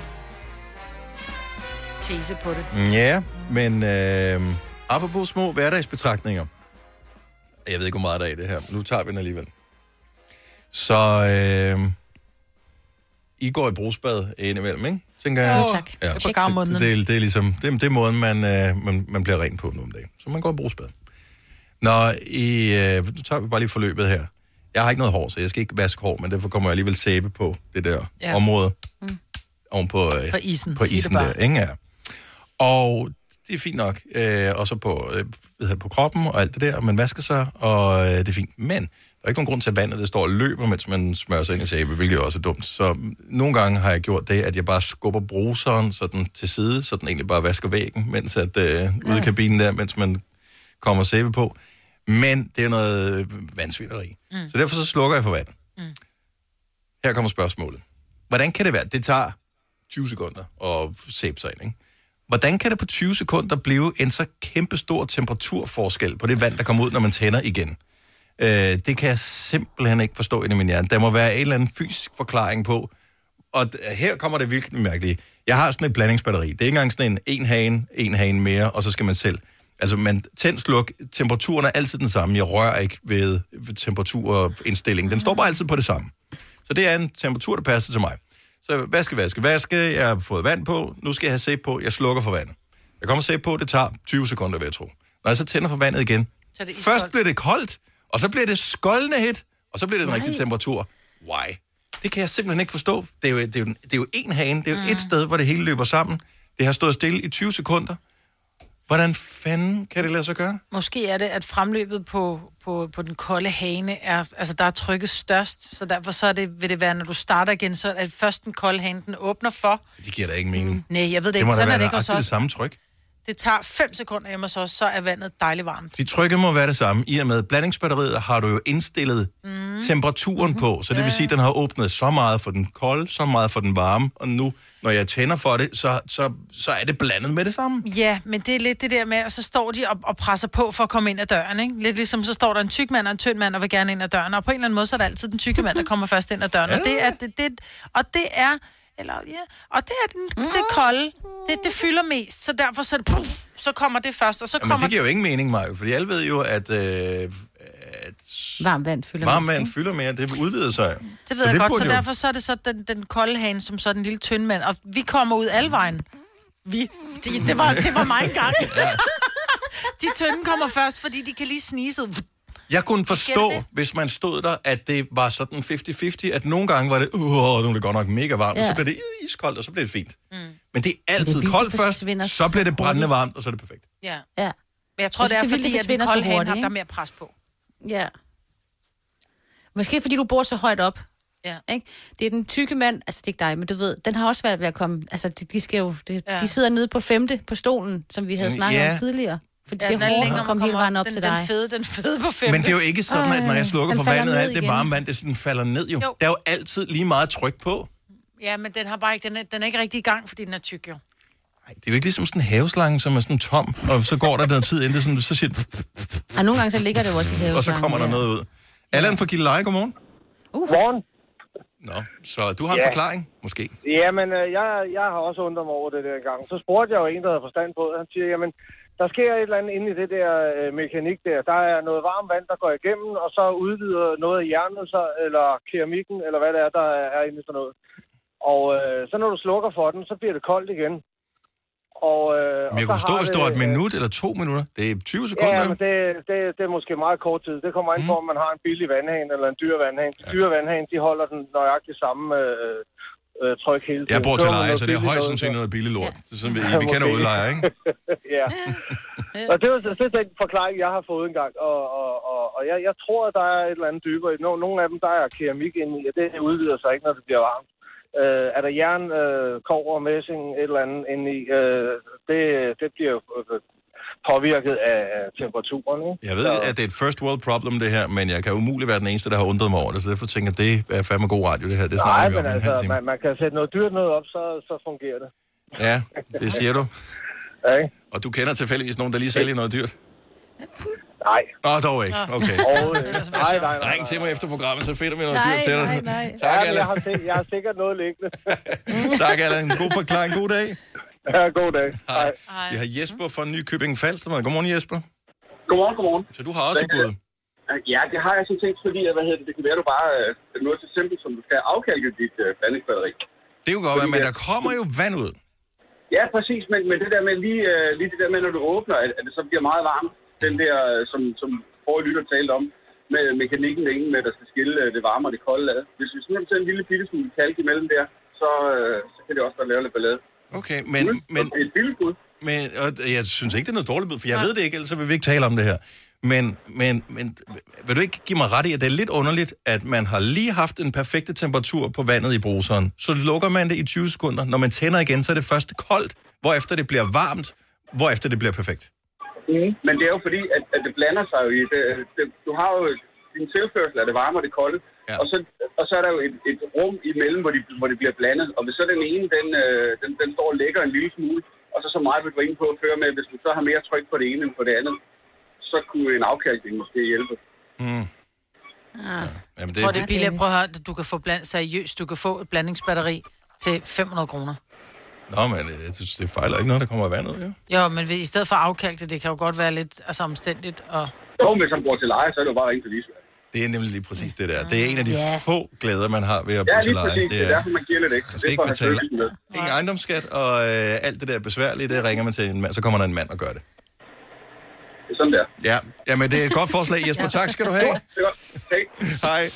tese på det. Ja, men øh, apropos små hverdagsbetragtninger. Jeg ved ikke, hvor meget der er i det her. Nu tager vi den alligevel. Så øh, I går i brugsbad indimellem, ikke? Tænker jeg. Jo, tak. Ja. Det er på gavmåden. Det, det, det er ligesom, det, det er måden, man, øh, man, man bliver ren på nu om dagen. Så man går i brugsbad. Når I, øh, nu tager vi bare lige forløbet her. Jeg har ikke noget hår, så jeg skal ikke vaske hår, men derfor kommer jeg alligevel sæbe på det der ja. område. Mm. Oven på, øh, på isen. På isen der, ikke? Ja. Og det er fint nok. Øh, og så på, øh, ved jeg, på kroppen og alt det der, man vasker sig, og øh, det er fint. Men der er ikke nogen grund til, at vandet det står og løber, mens man smører sig ind i sæbe, hvilket også er dumt. Så nogle gange har jeg gjort det, at jeg bare skubber bruseren sådan til side, så den egentlig bare vasker væggen, mens at, øh, ude i kabinen der, mens man kommer sæbe på. Men det er noget vandsvinderi. Mm. Så derfor så slukker jeg for vandet. Mm. Her kommer spørgsmålet. Hvordan kan det være? Det tager tyve sekunder at sæbe sig ind, ikke? Hvordan kan det på tyve sekunder blive en så kæmpestor temperaturforskel på det vand, der kommer ud, når man tænder igen? Øh, det kan jeg simpelthen ikke forstå ind i min hjerne. Der må være en eller anden fysisk forklaring på. Og her kommer det virkelig mærkeligt. Jeg har sådan et blandingsbatteri. Det er ikke engang sådan en en hane, en hane mere, og så skal man selv. Altså, man tænd, sluk, temperaturen er altid den samme. Jeg rører ikke ved temperaturindstillingen. Den står bare altid på det samme. Så det er en temperatur, der passer til mig. Så vaske, vaske, vaske. Jeg har fået vand på. Nu skal jeg have sæbe på. Jeg slukker for vandet. Jeg kommer sæbe på. Det tager tyve sekunder, vil jeg tro. Når jeg så tænder for vandet igen. Så det først bliver det koldt, og så bliver det skoldende hit, og så bliver det den rigtige temperatur. Why? Det kan jeg simpelthen ikke forstå. Det er jo, det er jo, det er jo en hane. Det er jo mm. et sted, hvor det hele løber sammen. Det har stået stille i tyve sekunder. Hvordan fanden kan det lade sig gøre? Måske er det, at fremløbet på, på, på den kolde hane er, altså der er trykket størst, så derfor så er det, vil det være, når du starter igen, så er det først den kolde hane, den åbner for. Det giver da ikke mening. Nej, jeg ved det, det ikke. Må Sådan da er det være ikke hos os. det samme tryk. Det tager fem sekunder hjemme hos os, så er vandet dejligt varmt. De trykket må være det samme. I og med blandingsbatteriet har du jo indstillet mm. temperaturen mm-hmm. på, så det vil sige, at den har åbnet så meget for den kolde, så meget for den varme, og nu, når jeg tænder for det, så, så, så er det blandet med det samme. Ja, men det er lidt det der med, at så står de og, og presser på for at komme ind ad døren, ikke? Lidt ligesom, så står der en tyk mand og en tynd mand og vil gerne ind ad døren, og på en eller anden måde, så er det altid den tykke mand, der kommer først ind ad døren, og det er, det, det, og det er, eller ja, og det er den, det kolde, det, det fylder mest, så derfor så, puff, så kommer det først, og så Jamen, kommer... det giver jo ingen mening, Maja, fordi alle ved jo, at, øh, at varmt vand fylder varm vand fylder mere, det udvider sig. Det ved så jeg det godt, så jo... derfor så er det så den, den kolde hane, som så den lille tynde mand, og vi kommer ud alle vejen. Vi, det, det, var, det var mig engang. Ja. De tynde kommer først, fordi de kan lige snige ud. Jeg kunne forstå, hvis man stod der, at det var sådan halvtreds halvtreds, at nogle gange var det, åh, nu er det godt nok mega varmt, ja. Og så blev det iskoldt, og så blev det fint. Mm. Men det er altid det er koldt først, så bliver det brændende varmt, og så er det perfekt. Ja. ja. Men jeg tror, jeg det er, det fordi, det at den kolde hane har der mere pres på. Ja. Måske fordi du bor så højt op. Ja. Ikke? Det er den tykke mand, altså det er ikke dig, men du ved, den har også været ved at komme, altså de, de skal jo, de, ja. de sidder nede på femte på stolen, som vi havde snakket ja. om tidligere. Fordi ja, det er hårdt at komme hele vejen op den, til dig. Den fede, den fede på femte. Men det er jo ikke sådan, at når jeg slukker for vandet, alt det varme vand, det sådan falder ned jo. jo. Der er jo altid lige meget tryk på. Ja, men den har bare ikke, den er, den er ikke rigtig i gang, fordi den er tyk jo. Nej, det er jo ikke ligesom sådan en haveslange, som er sådan tom, og så går der noget tid, inden det sådan, så siger det... Ja, nogle gange så ligger det også i haveslangen. Og så kommer der ja. noget ud. Allan fra Gilleleje, godmorgen. Uh. Morgen. Nå, så du har en ja. forklaring, måske? Jamen, jeg, jeg har også undret mig over det der gang. Så spurgte jeg jo en, der havde forstand på det. Han siger, jamen, der sker et eller andet inde i det der øh, mekanik der. Der er noget varmt vand, der går igennem, og så udvider noget af hjernen, så, eller keramikken, eller hvad det er, der er inde i sådan noget. Og øh, så når du slukker for den, så bliver det koldt igen. Og, øh, men jeg kunne forstå, hvis det var et minut eller to minutter. Det er tyve sekunder. Ja, men det, det, det er måske meget kort tid. Det kommer ind på, mm. om man har en billig vandhane eller en dyr vandhane. De dyre vandhane, de holder den nøjagtigt samme øh, øh, tryk hele tiden. Jeg bor til leje, så det er højst sandsynligt noget billig lort. Ja. Sådan, vi, vi kender udlejer, ikke? ja. Og det er det er den forklaring, jeg har fået engang. Og, og, og, og jeg, jeg tror, at der er et eller andet dybere. Nogle af dem, der er keramik inde i, og det udvider sig ikke, når det bliver varmt. Uh, er der jern, uh, kover og messing, et eller andet inde i, uh, det, det bliver uh, påvirket af temperaturen. Ikke? Jeg ved, så... at det er et first world problem, det her, men jeg kan umuligt være den eneste, der har undret mig over det, så derfor tænker jeg, det er fandme god radio, det her. Det Nej, men altså, man, man kan sætte noget dyrt noget op, så, så fungerer det. Ja, det siger du. Okay. Og du kender tilfældigvis nogen, der lige sælger noget dyrt? Nej. Åh, oh, dog ikke. Okay. Oh, nej, nej, nej. Ring til mig efter programmet, så finder vi noget dyrt til dig. Nej, nej, tak, ja, jeg, har sikkert, jeg har sikkert noget liggende. tak, Allan. En god forklaring. God dag. Ja, god dag. Hej. Hej. Vi har Jesper fra Nykøbing Falster. Godmorgen, Jesper. Godmorgen, godmorgen. Så du har også et bud? Ja, det har jeg sådan tænkt, fordi hvad hedder det, det kan være, du bare øh, noget så simpelt, som du skal afkalke dit øh, blandingsbatteri. Det er jo godt, men der kommer jo vand ud. Ja, præcis, men, men det der med lige, øh, lige det der med, når du åbner, at, at det så bliver meget varmt. Den der, som, som forrige lytter talte om, med mekanikken derinde med, der skal skille det varme og det kolde ad. Hvis vi simpelthen tager en lille bitte smule kalk imellem der, så, øh, så kan det også bare lave lidt ballade. Okay, men... men det er et billigt bud. Men og jeg synes ikke, det er noget dårligt bud, for jeg ja. ved det ikke, ellers vil vi ikke tale om det her. Men, men, men vil du ikke give mig ret i, at det er lidt underligt, at man har lige haft en perfekte temperatur på vandet i bruseren, så lukker man det i tyve sekunder. Når man tænder igen, så er det først koldt, hvorefter det bliver varmt, hvorefter det bliver perfekt. Mm. Men det er jo fordi, at, at det blander sig jo i det. det du har jo din tilførsel af det varme og det kolde, ja. og, så, og så er der jo et, et rum imellem, hvor de, hvor de bliver blandet. Og hvis så den ene, den, den, den står og lægger en lille smule, og så så meget vil du inde på at føre med, hvis du så har mere tryk på det ene end på det andet, så kunne en afkalkning måske hjælpe. Mm. Ja. Jamen, det, jeg tror, det er billigt. Prøv at høre, du kan få bland, seriøst, du kan få et blandingsbatteri til fem hundrede kroner. Nå, men det, det fejler ikke noget, der kommer af vandet, jo. Jo, men i stedet for afkalke, det kan jo godt være lidt altså, omstændigt. Og... Jo, hvis man bor til leje, så er det jo bare ringe til Lisbeth. Det er nemlig lige præcis det der. Det er en af de yeah. få glæder, man har ved at bo ja, til leje. Ja, lige præcis. Det er derfor, man giver lidt ekstra. Man skal ikke betale ingen ejendomsskat, og øh, alt det der besværlige, det ringer man til en mand, så kommer der en mand og gør det. Det er sådan der. Ja, jamen det er et godt forslag, Jesper. ja. Tak skal du have. Det er godt. Hej. Hej.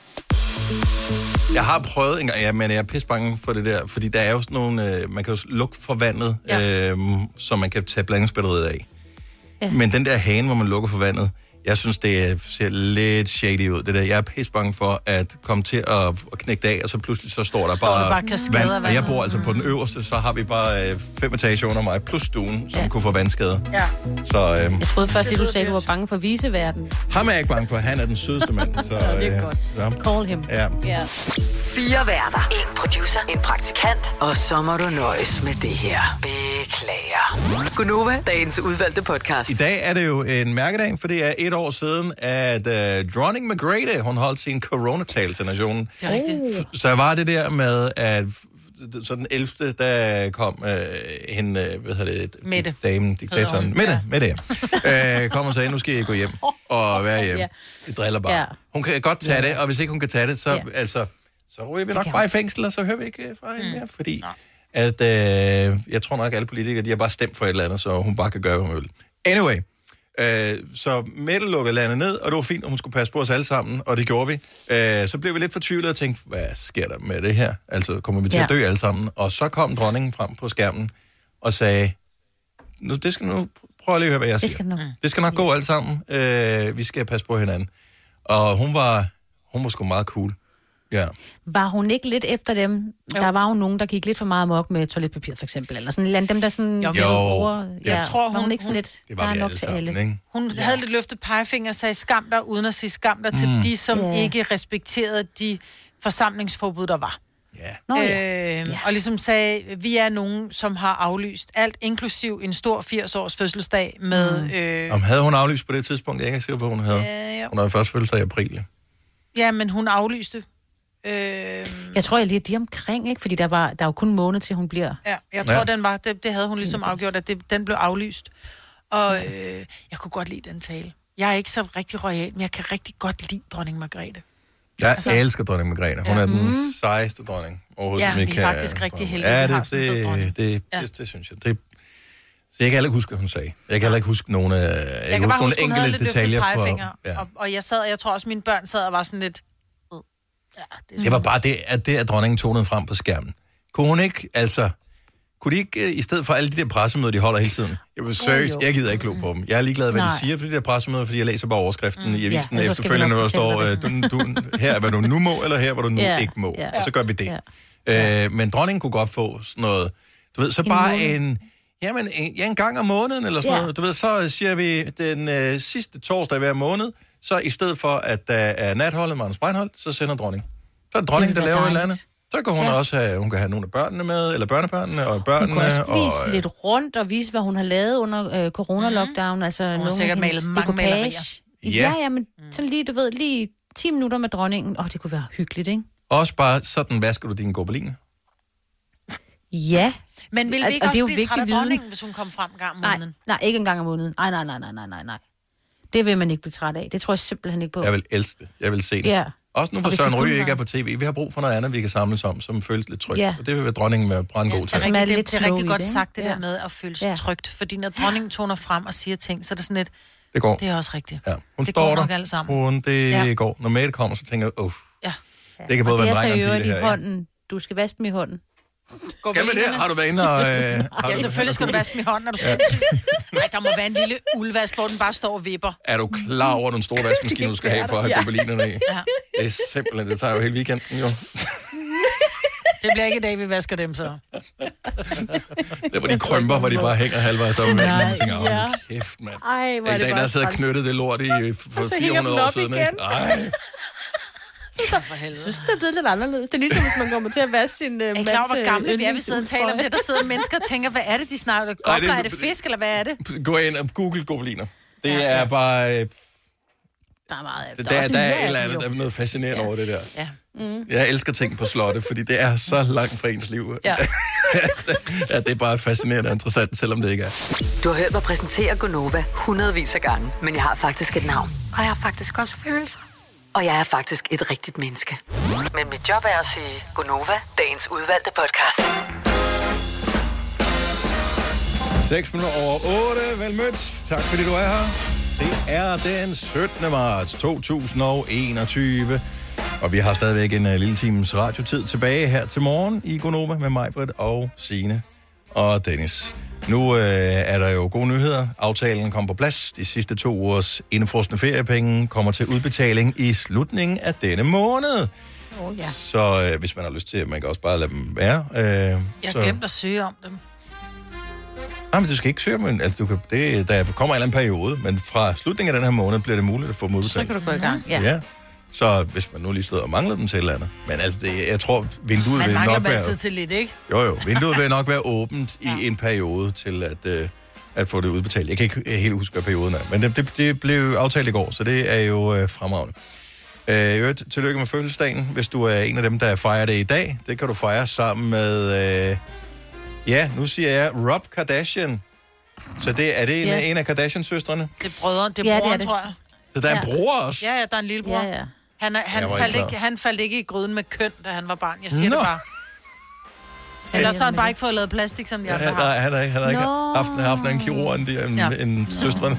Jeg har prøvet en gang, ja, men jeg er pisse bange for det der, fordi der er jo sådan nogle, øh, man kan jo lukke for vandet, ja. øh, så man kan tage blandingsbatteriet af. Ja. Men den der hane, hvor man lukker for vandet, jeg synes, det ser lidt shady ud, det der. Jeg er pisse bange for at komme til at, at knække af, og så pludselig så står der står bare, bare vand. Og jeg bor altså på den øverste, så har vi bare øh, fem etager under mig, plus stuen, som ja. kunne få vandskade. Ja. Så, øh, jeg troede først, at du sagde, at du var bange for viseverden. Ham er jeg ikke bange for, han er den sødeste mand. Så, ja, det er godt. Ja. Call him. Ja. Ja. Fire værter, en producer, en praktikant, og så må du nøjes med det her. Beklager. Gunova, dagens udvalgte podcast. I dag er det jo en mærkedag, for det er et år siden, at uh, dronning Margrethe, hun holdt sin coronatale til nationen. Det er rigtigt. Så var det der med, at så den ellevte, der kom øh, hende, hvad hedder det? Mette. Damen, diktatoren. Mette, ja. Mette, ja. øh, kom og sagde, nu skal I gå hjem og være hjemme. Ja. Det driller bare. Ja. Hun kan godt tage ja. det, og hvis ikke hun kan tage det, så, ja. altså, så ryger vi nok bare i fængsel, og så hører vi ikke fra hende mere, fordi at, øh, jeg tror nok, at alle politikere, de har bare stemt for et eller andet, så hun bare kan gøre, hvad hun vil. Anyway, Øh, så Mette lukkede landet ned, og det var fint, og hun skulle passe på os alle sammen, og det gjorde vi. Øh, så blev vi lidt fortvivlet og tænkte, hvad sker der med det her? Altså, kommer vi til ja. at dø alle sammen? Og så kom dronningen frem på skærmen og sagde, nu, det skal nu prøv lige at høre, hvad jeg siger. Det skal nok, det skal nok gå alt sammen. Øh, vi skal passe på hinanden. Og hun var, hun var sgu meget cool. Ja. Var hun ikke lidt efter dem? Jo. Der var jo nogen, der gik lidt for meget amok med toiletpapir, for eksempel. Eller sådan eller dem, der sådan... Jo, over, ja. Jeg tror, hun... hun ikke sådan lidt... Det var vi alle sammen, ikke? Hun ja. havde lidt løftet pegefinger og sagde skam dig, uden at sige skam dig, til mm. de, som yeah. ikke respekterede de forsamlingsforbud, der var. Ja. Nå, ja. Øh, ja. Og ligesom sagde, vi er nogen, som har aflyst alt, inklusiv en stor firs-års fødselsdag med... Mm. Øh... Om havde hun aflyst på det tidspunkt? Jeg er ikke sikker på, hun havde. Øh, hun havde først fødselsdag i april. Ja, men hun aflyste. Øh... Jeg tror, jeg lige de omkring, ikke? Fordi der var der er jo kun en måned til, hun bliver... Ja, jeg tror, ja. den var... Det, det havde hun ligesom afgjort, at det, den blev aflyst. Og øh, jeg kunne godt lide den tale. Jeg er ikke så rigtig royal, men jeg kan rigtig godt lide dronning Margrethe. Jeg altså, elsker dronning Margrethe. Hun ja. er den mm. sejeste dronning overhovedet. Ja, vi er kan... faktisk rigtig heldige, ja, det, det, det, det, det, ja. det, det synes jeg. Det, så jeg kan heller ikke huske, hvad hun sagde. Jeg kan heller ikke huske nogle, jeg jeg kan huske nogle enkelte detaljer. For, ja. og, og jeg sad, og jeg tror også, mine børn sad og var sådan lidt... Ja, det, det var bare det, at det, at dronningen tonede frem på skærmen. Kunne hun ikke, altså... Kunne de ikke, i stedet for alle de der pressemøder, de holder hele tiden? Jeg vil seriøst, jeg gider ikke glo på dem. Jeg er ligeglad, hvad Nej. de siger på de der pressemøder, fordi jeg læser bare overskriften mm. i avisen ja, efterfølgende, hvor der står, du, du, her er, hvad du nu må, eller her, hvor du nu yeah. ikke må. Yeah. Og så gør vi det. Yeah. Øh, men dronningen kunne godt få sådan noget, du ved, så bare en, jamen, en, ja, en gang om måneden, eller sådan yeah. noget. Du ved, så siger vi den øh, sidste torsdag hver måned, så i stedet for, at der er natholdet, Magnus Breinholt, så sender dronningen. Så er det dronningen, der laver et eller andet. Så kan hun ja. også have, hun kan have nogle af børnene med, eller børnebørnene og børnene. Hun kan også vise og, lidt rundt og vise, hvad hun har lavet under øh, corona-lockdown. Altså, hun har sikkert malet mange malerier. Ja. ja, ja, men sådan lige, du ved, lige ti minutter med dronningen. Åh, oh, det kunne være hyggeligt, ikke? Også bare sådan, vasker du dine gobeliner? Ja. Men vil vi ikke og, også og blive træt af dronningen, hvis hun kom frem en gang om måneden? Nej, nej, ikke en gang om måneden. Nej, nej, nej, nej, nej, nej, nej. Det vil man ikke blive træt af. Det tror jeg simpelthen ikke på. Jeg vil elske det. Jeg vil se det. Ja. Også nu, hvor Søren Ryge ikke er på tv. Vi har brug for noget andet, vi kan samles om, som føles lidt trygt. Ja. Og det vil være dronningen med brandgod til. Ja, det, er rigtig, det, det er rigtig godt sagt, det ja. der med at føles ja. trygt. Fordi når dronningen toner frem og siger ting, så er det sådan lidt... Det går. Det er også rigtigt. Ja. Hun det står går der. Hun, det ja. går. Når Mette kommer, så tænker jeg, åh, ja. det kan både være en dreng og en pige, det her. I hånden. Du skal vaske dem i hånden. Gå kan man det? Har du været inde og... Øh, ja, selvfølgelig skal du vaske dem i hånden, når du ser det. Nej, der må være en lille uldvask, hvor den bare står og vipper. Er du klar over den store vaskemaskine, du skal have for at have gobelinerne i? Ja. Det er simpelthen, det tager jo hele weekenden, jo. Det bliver ikke i dag, vi vasker dem så. Det var de krømper, hvor de bare hænger halvvejs over med og tænker, åh, kæft, mand. Ej, hvor er det bare... Der sidder knyttet det lort i for fire hundrede år siden, ikke? Ej. Jeg synes, det er blevet lidt anderledes. Det er ligesom, hvis man kommer til at vaske sin uh, mands... Jeg er klar, hvor gamle vi er, vi sidder og taler om det. Der sidder mennesker og tænker, hvad er det, de snakker? Gobler, er det fisk, eller hvad er det? Gå ind og google gobeliner. Det ja, er bare... Øh, der er meget... Der, der, der er et eller andet, der er noget fascinerende ja. over det der. Ja. Mm. Jeg elsker ting på slottet, fordi det er så langt fra ens liv. Ja. Ja, det er bare fascinerende og interessant, selvom det ikke er. Du har hørt mig præsentere Gonova hundredvis af gange, men jeg har faktisk et navn. Og jeg har faktisk også følelser. Og jeg er faktisk et rigtigt menneske. Men mit job er at sige Gonova, dagens udvalgte podcast. seks minutter over otte. Vel mødt. Tak fordi du er her. Det er den syttende marts to tusind og enogtyve. Og vi har stadigvæk en uh, lille times radiotid tilbage her til morgen i Gonova med mig, Britt og Signe og Dennis. Nu øh, er der jo gode nyheder. Aftalen kom på plads. De sidste to ugers indefrosne feriepenge kommer til udbetaling i slutningen af denne måned. Oh, ja. Så øh, hvis man har lyst til, at man kan også bare lade dem være. Øh, Jeg har glemt at søge om dem. Nej, men du skal ikke søge, men altså, du kan, det, der kommer en eller anden periode, men fra slutningen af den her måned bliver det muligt at få dem udbetalt. Så kan du gå i gang, ja. ja. Så hvis man nu lige stod og manglede dem til et eller andet. Men altså, det, jeg tror, vinduet man vil nok være... Man mangler altid til lidt, ikke? Jo, jo. Vinduet vil nok være åbent ja. i en periode til at, uh, at få det udbetalt. Jeg kan ikke helt huske, hvad perioden er. Men det, det, det blev aftalt i går, så det er jo uh, fremragende. Uh, øvrigt, tillykke med fødselsdagen. Hvis du er en af dem, der fejrer det i dag, det kan du fejre sammen med... Uh, ja, nu siger jeg Rob Kardashian. Så det, er det en, ja. en af Kardashian-søstrene? Det er brødren, det er ja, broren, det er det. tror jeg. Så der er en bror også? Ja, ja, der er en lillebror. Ja, ja. Han, er, han, faldt ikke, han faldt ikke i gryden med køn, da han var barn. Jeg siger Nå. det bare. Ellers så har han bare ikke fået lavet plastik, som jeg ja, har. Nej, han har ikke, han har ikke Nå. haft, haft en kirurg end, en, Ja. en søstrene.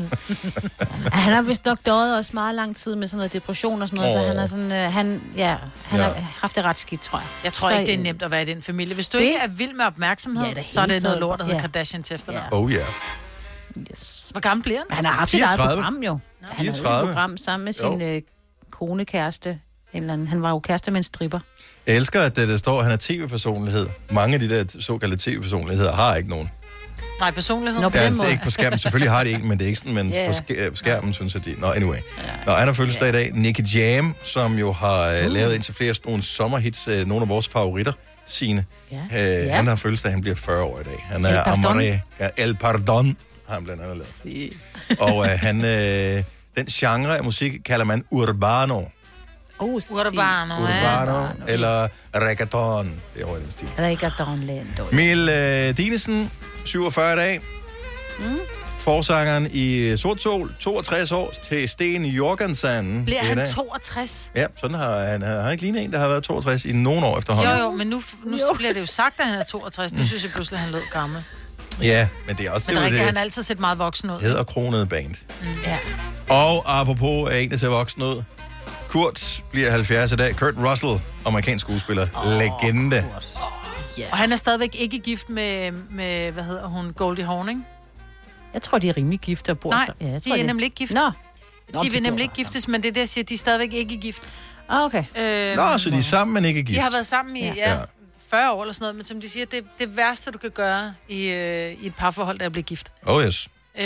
Han har vist nok døjet også meget lang tid med sådan noget depression og sådan noget, Åh. så han er sådan, øh, han, ja, han Ja. har haft det ret skidt, tror jeg. Jeg tror så, ikke, det er nemt at være i den familie. Hvis du Det- ikke er vild med opmærksomhed, Ja, det er så er det helt noget taget- lort, der hedder ja. Kardashian til efternavn. Oh ja. Yeah. Yes. Hvor gammel bliver han? Han har haft sit eget fireogtredive. program, jo. Han havde et fireogtredive. program sammen med Jo. sin øh, konekæreste. Eller anden. Han var jo kæreste med en stripper. Jeg elsker, at det, der står, at han er tv-personlighed. Mange af de der såkaldte tv-personligheder har ikke nogen. Nej, personlighed. Nå, på Ja, den altså måde. ikke på skærmen. Selvfølgelig har de en, men det er ikke sådan, men Ja, ja. på sk- skærmen synes jeg, de... Nå, anyway. Nå, han har fødselsdag i dag. Nicky Jam, som jo har uh. lavet indtil flere sådan nogle sommerhits, uh, nogle af vores favoritter, Signe. Ja. Uh, Ja. Han har fødselsdag, han bliver fyrre år i dag. Han El er Pardon. Amare. Ja, El Pardon har han blandt andet lavet. Og uh, han, uh, den genre af musik kalder man urbano. Oh, Urbano, ja. Urbano eller reggaeton. Det er over i den stil. Reggaeton-land. Mil uh, Dinesen, syvogfyrre dage. Mm. Forsangeren i Sort Sol, toogtres år, til Sten Jorgensen. Bliver i han dag. toogtres? Ja, sådan har han, han har ikke lignet en, der har været toogtres i nogle år efterhånden. Jo, jo, men nu, nu jo. bliver det jo sagt, at han er toogtres. Nu synes jeg pludselig, at han lød gammel. Ja, men det er også Men det er det, rigtigt, det han har altid set meget voksen ud. hedder kronet band. Mm. Ja. Og apropos af en, der ser voksen ud. Kurt bliver halvfjerds i dag. Kurt Russell, amerikansk skuespiller. Oh, legende. Yeah. Og han er stadigvæk ikke gift med, med hvad hedder hun, Goldie Hawn, ikke? Jeg tror, de er rimelig gift og bor. Nej, ja, jeg de tror, er det. nemlig ikke gift. Nå. Nå, de de vil bor nemlig ikke der giftes, men det er det, jeg siger, de er stadigvæk ikke gift. Ah, okay. Øhm, Nå, så de er sammen, men ikke gift. De har været sammen i Ja. ja. Ja. fyrre år eller sådan noget, men som de siger, det, det værste, du kan gøre i, øh, i et parforhold, det er at blive gift. Oh yes. Øh,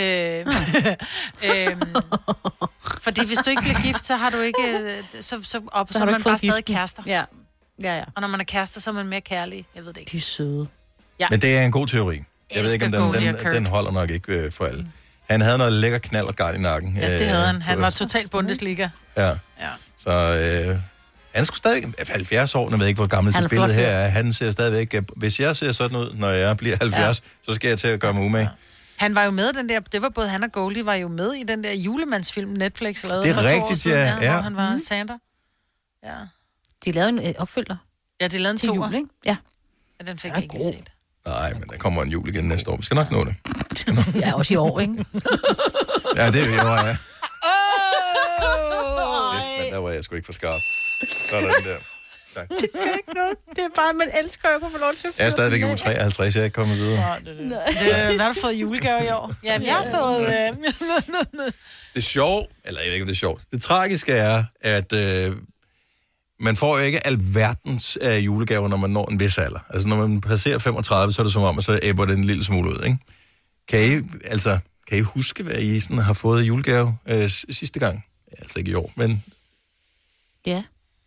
øhm, fordi hvis du ikke bliver gift, så har du ikke, øh, så, så, op, så, så har er du man ikke fået bare stadig giften. kærester. Ja. Ja, ja. Og når man er kærester, så er man mere kærlig. Jeg ved det ikke. De er søde. Ja. Men det er en god teori. Jeg ved ikke, om Elsker den, Goldie den, og Kurt. den holder nok ikke øh, for alle. Han havde noget lækker knald og gard i nakken. Ja, det havde han. Han øh, var totalt Bundesliga. Ja. Ja. Så øh, han skulle stadigvæk halvfjerds år, jeg ved ikke, hvor gammel Han det er billede flot her er. Han ser stadigvæk, øh, hvis jeg ser sådan ud, når jeg bliver halvfjerds, ja. så skal jeg til at gøre mig umage. Han var jo med i den der, det var både han og Goldie var jo med i den der julemandsfilm Netflix lavede Det er for to år rigtigt, siden, ja, ja. hvor han var Mhm. Santa. Ja. De lavede en øh, opfølger Ja, de lavede en til toer. jul, ikke? Ja. Ja, den fik Den jeg er ikke god. set. Nej, men der kommer en jul igen næste år. Vi skal nok nå det. Ja, også i år, ikke? Ja, det er jo, ja. Kæft, men der var jeg sgu ikke for skarp. Sådan der. Tak. Det er ikke noget. Det er bare, man elsker at kunne få lov til at Jeg er stadigvæk i uge treoghalvtreds, jeg er ikke kommet videre. Det, hvad har du fået i julegave i år? Jamen, jeg har fået... Øh... Det sjove, eller jeg ved ikke, om det er sjovt. Det tragiske er, at øh, man får jo ikke alverdens af julegaver, når man når en vis alder. Altså, når man passerer femogtredive, så er det som om, at så æbber det en lille smule ud, ikke? Kan I, altså, kan I huske, hvad I sådan har fået i julegave øh, sidste gang? Altså ikke i år, men... Ja.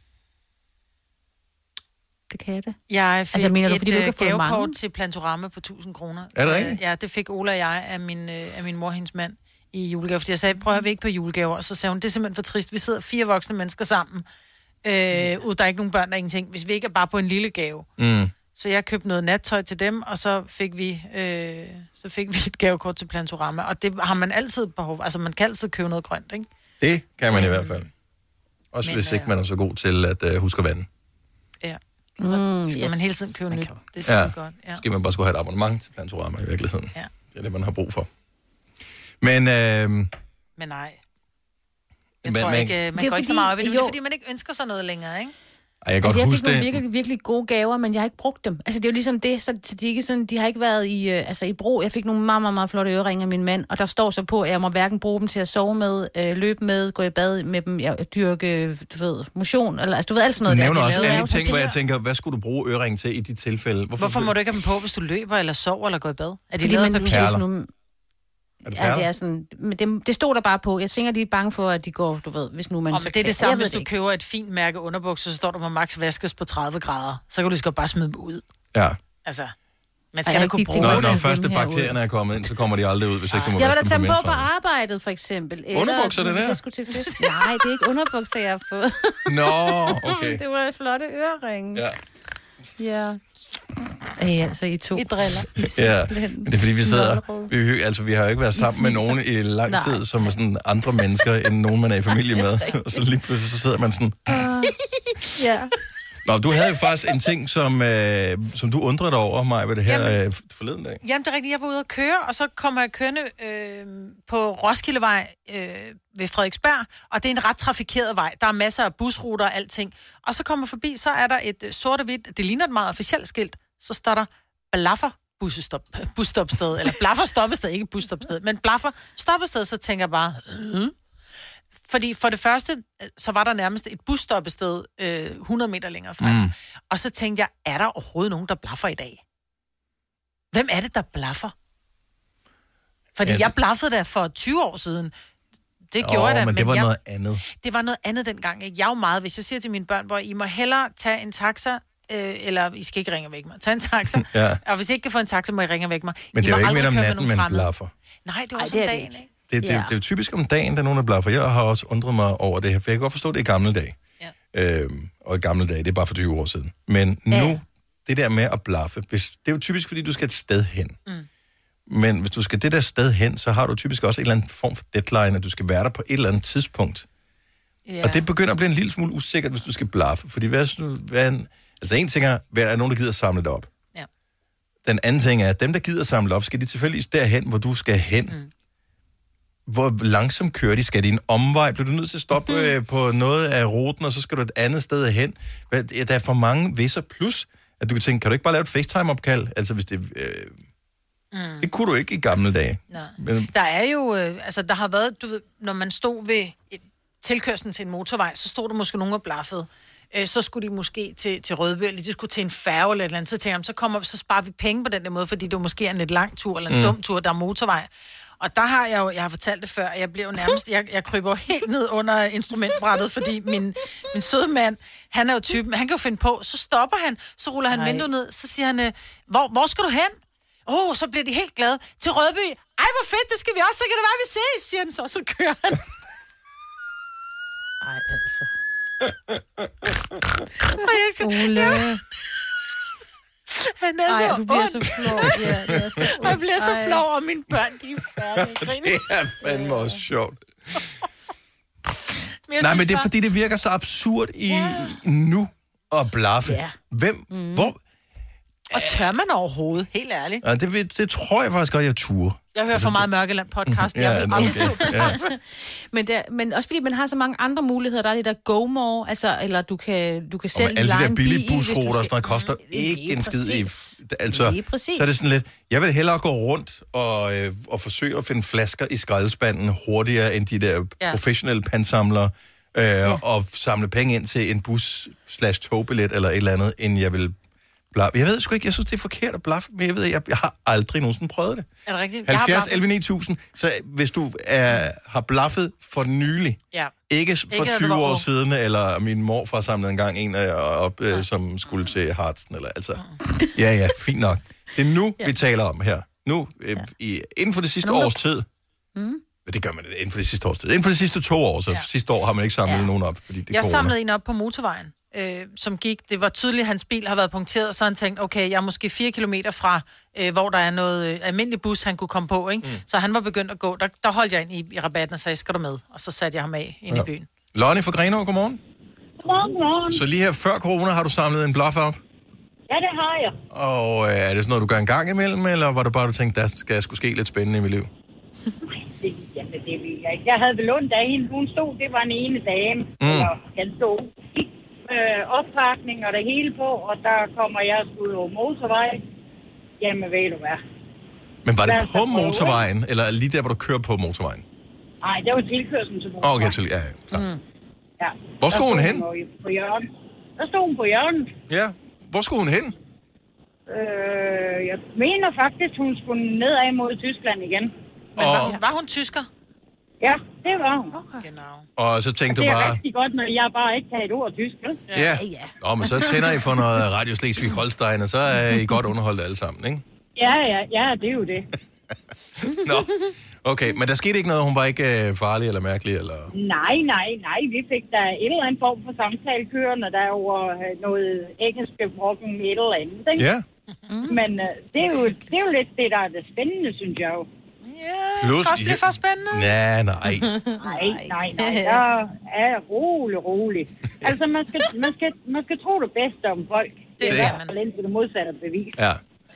Det kan jeg da. Jeg fik Altså, mener du, et fordi du ikke har øh, fået gavekort mange? til Plantorama på tusind kroner. Er det Øh, rigtigt? Ja, det fik Ola og jeg af min, øh, af min mor og hendes mand i julegave. Fordi jeg sagde, prøv at høre, vi ikke på julegaver. Og så sagde hun, det er simpelthen for trist. Vi sidder fire voksne mennesker sammen. Øh, ud, der er ikke nogen børn, der er ingenting. Hvis vi ikke er bare på en lille gave. Mm. Så jeg købte noget nattøj til dem, og så fik vi, øh, så fik vi et gavekort til Plantorama. Og det har man altid behov. Altså, man kan altid købe noget grønt, ikke? Det kan man i hvert fald. Også Men, hvis ikke øh, man er så god til at øh, huske at vande. Ja. Så Mm, skal yes. man hele tiden købe nyt. Det er Ja. super godt. Ja. Skal man bare skulle have et abonnement til Plantorama i virkeligheden. Ja. Det er det, man har brug for. Men... Øh, Men nej. Jeg Men- tror men- ikke, øh, man Det er går ikke så fordi- meget op i det, men det er jo. fordi, man ikke ønsker sig noget længere, ikke? ej, jeg kan Altså, godt jeg huske fik nogle det. virkelig, virkelig gode gaver, men jeg har ikke brugt dem. Altså, det er jo ligesom det, så de, er ikke sådan, de har ikke været i, øh, altså, i brug. Jeg fik nogle meget, meget, meget flotte øreringe af min mand, og der står så på, at jeg må hverken bruge dem til at sove med, øh, løbe med, gå i bad med dem, jeg, dyrke, du ved, motion, eller altså, du ved, alt sådan Du noget. nævner der. også De lavede alle jo sådan ting, hvor jeg der- tænker, hvad skulle du bruge ørering til i de tilfælde? Hvorfor, Hvorfor må du ikke have dem på, hvis du løber, eller sover, eller går i bad? Er de Fordi lavet af man, papir? Perler. nu, Er det ja, det perler? er sådan, men det, det stod der bare på. Jeg tænker, de er bange for, at de går, du ved, hvis nu man... Og så men det er kan- det samme, Jeg ved hvis du ikke. køber et fint mærke underbukser, så står der, må max vaskes på tredive grader. Så kan du lige så godt bare smide dem ud. Ja. Altså, man Ej, skal jeg da kunne gik til bruge Når, Nå, når dem første herude. bakterierne er kommet ind, så kommer de aldrig ud, hvis ikke du må Jeg vil vaske da dem tage på dem på på menstruelle. arbejdet, for eksempel. Eller, Underbukser, det hvis der? Jeg skulle til fest. Nej, det er ikke underbukser, jeg har fået. Nå, okay. Det var flotte øreringe. Ja. Ja. Ej, altså, I to. I driller. Ja, men det er fordi, vi sidder... Vi, hy- altså, vi har jo ikke været sammen med nogen i lang Nej. tid, som er sådan andre mennesker, end nogen, man er i familie med. Og så lige pludselig, så sidder man sådan... Ja. Nå, du havde jo faktisk en ting, som, øh, som du undrede dig over mig ved det her Jamen- øh, forleden dag. Jamen, det er rigtigt. Jeg var ude at køre, og så kommer jeg kørende øh, på Roskildevej øh, ved Frederiksberg, og det er en ret trafikeret vej. Der er masser af busruter og alting. Og så kommer jeg forbi, så er der et øh, sort og hvidt, det ligner et meget officielt skilt, så står der Blaffer busstop, busstopsted, eller Blaffer stoppested, ikke busstopsted, men Blaffer stoppested, så tænker jeg bare, øh? Fordi for det første, øh, så var der nærmest et busstoppested øh, hundrede meter længere frem. Mm. Og så tænkte jeg, er der overhovedet nogen, der blaffer i dag? Hvem er det, der blaffer? Fordi Ja, jeg blaffede der for tyve år siden. Det gjorde Åh, jeg da. men det var jeg, noget andet. Det var noget andet dengang. Ikke? Jeg er jo meget, hvis jeg siger til mine børn, hvor I må hellere tage en taxa, øh, eller I skal ikke ringe væk mig. Tag en taxa. Ja. Og hvis I ikke kan få en taxa, må I ringe væk mig. Men I det er må jo ikke aldrig midt om køre med natten, nogen man fremmede. blaffer. Nej, det var Ej, også det om er det dagen, ikke. ikke? Det, det, Ja. det, det er jo typisk om dagen, der er nogen, der blaffer. Jeg har også undret mig over det her, for jeg kan godt forstå det i gamle dage. Ja. Øhm, og i gamle dage, det er bare for tyve år siden. Men nu, Ja. det der med at blaffe, hvis, det er jo typisk, fordi du skal et sted hen. Mm. Men hvis du skal det der sted hen, så har du typisk også en eller anden form for deadline, at du skal være der på et eller andet tidspunkt. Ja. Og det begynder at blive en lille smule usikkert, hvis du skal blaffe. Fordi hvad, er så- hvad er en, altså en ting er, hvad er nogen, der gider samle det op. Ja. Den anden ting er, at dem, der gider samle det op, skal de tilfældigvis derhen, hvor du skal hen. Mm. Hvor langsomt kører de? Skal de en omvej? Bliver du nødt til at stoppe mm. øh, på noget af ruten, og så skal du et andet sted hen? Hvad, ja, der er for mange visser. Plus, at du kan tænke, kan du ikke bare lave et FaceTime-opkald? Altså, hvis det... Øh, mm. Det kunne du ikke i gamle dage. Nej. Men, Der er jo, øh, altså der har været, du ved, når man stod ved et- tilkørslen til en motorvej, så stod der måske nogen og blaffede. Øh, så skulle de måske til, til Rødby, eller de skulle til en færge eller et eller andet. Så tænkte jeg, så kommer så sparer vi penge på den der måde, fordi det jo måske er en lidt lang tur, eller en mm. dum tur, der er motorvej. Og der har jeg jo, jeg har fortalt det før, jeg bliver jo nærmest, jeg, jeg kryber helt ned under instrumentbrættet, fordi min, min søde mand, han er jo typen, han kan jo finde på, så stopper han, så ruller han Nej. vinduet ned, så siger han, øh, hvor, hvor skal du hen? Åh, oh, så bliver de helt glade. Til Rødby. Ej, hvor fedt, det skal vi også, så kan det være, vi ses, siger han så, så kører han. Ej, altså. Og jeg kan- Ole. Ja. Han er Ej, så du bliver ond. så flov. Ja, det er så ondt. Han bliver så Ej. flov, og mine børn, de er færdige. det er fandme også sjovt. Men jeg Nej, synes men det er bare- fordi, det virker så absurd i ja. nu at blaffe. Ja. Hvem? Mm. Hvor? Og tør man overhovedet, helt ærligt. Ja, det, vil- det tror jeg faktisk godt, jeg turde. Jeg hører for meget Mørkeland podcast. Ja, Jeg vil nå, aldrig okay. Ja. Men, der, men også fordi man har så mange andre muligheder. Der er det der GoMore, altså, eller du kan, du kan Og selv med alle de leje der en billige bil, hvis du busruter og skal- sådan noget, koster Mm, ikke lige en skid i... præcis. Altså, Lige præcis. så er det sådan lidt... Jeg vil hellere gå rundt og, øh, og forsøge at finde flasker i skraldespanden hurtigere end de der Ja. ja. professionelle pansamlere, øh, ja. og samle penge ind til en bus-slash-togbillet eller et eller andet, end jeg vil... Blaf. Jeg ved sgu ikke, jeg synes, det er forkert at blaffe, men jeg ved, jeg, jeg har aldrig nogensinde prøvet det. Er det rigtigt? Jeg har halvfjerds blaffet. elleve ni tusind, så hvis du er, har blaffet for nylig, Ja. ikke for Ikke, at du tyve var år ung. siden, eller min morfar samlede engang en øh, op, øh, som skulle til Hartsen, eller altså... Ja, ja, fint nok. Det er nu, ja. vi taler om her. Nu, øh, i, inden for det sidste nogen, der- års tid... Mm. Det gør man inden for det sidste års tid. Inden for de sidste to år, så Ja. ja. sidste år har man ikke samlet ja. nogen op, fordi det er Jeg corona. samlede en op på motorvejen, øh, som gik. Det var tydeligt, at hans bil har været punkteret, så han tænkte, okay, jeg er måske fire kilometer fra, øh, hvor der er noget øh, almindelig bus, han kunne komme på, ikke? Mm. Så han var begyndt at gå. Der, der holdt jeg ind i, i rabatten og sagde, skal du med? Og så satte jeg ham af ind ja. i byen. Lonnie fra Grenaa, godmorgen. Godmorgen, godmorgen. Så lige her før corona har du samlet en bluff op? Ja, det har jeg. Og øh, er det sådan noget, du gør en gang imellem, eller var det bare, du tænkte, der skal sgu ske lidt spændende i mit liv? Det, jamen, det ved jeg ikke. Jeg havde vel ondt af hende. Hun stod, det var en ene dame. Mm. Eller han stod. Øh, oppakning og det hele på, og der kommer jeg ud over motorvej. Jamen, ved du hvad? Men var det Lad os på da prøve, motorvejen, eller lige der, hvor du kører på motorvejen? Nej, det var tilkørslen til motorvej. Okay, til, ja, ja, klar. Mm. Ja. Hvor skulle Der hun stod hen? jo På hjørnet. Der stod hun på hjørnet. Ja, hvor skulle hun hen? Øh, jeg mener faktisk, hun skulle nedad mod Tyskland igen. Men var, hun, var hun tysker? Ja, det var hun. Okay. Genau. Og så tænkte Det du er bare, rigtig godt, når jeg bare ikke kan et ord tysk, vel? ja, Nå, men så tænder I for noget Radio Slesvig-Holstein, og så er I godt underholdt alle sammen, ikke? Ja, ja, ja, det er jo det. Nå, okay, men der skete ikke noget, hun var ikke øh, farlig eller mærkelig, eller... Nej, nej, nej, vi fik da en eller anden form for samtale kørende, der over øh, noget engelsk brokken et eller andet, ikke? Ja. Men øh, det, er jo, det er jo lidt det, der er det spændende, synes jeg jo. det Plus, kan også blive for spændende. Ja, nej. Nej, nej, nej. Der er rolig, rolig. Altså, man skal, man, skal, man skal tro det bedste om folk. Det er i hvert fald indtil det modsatte bevis. Ja.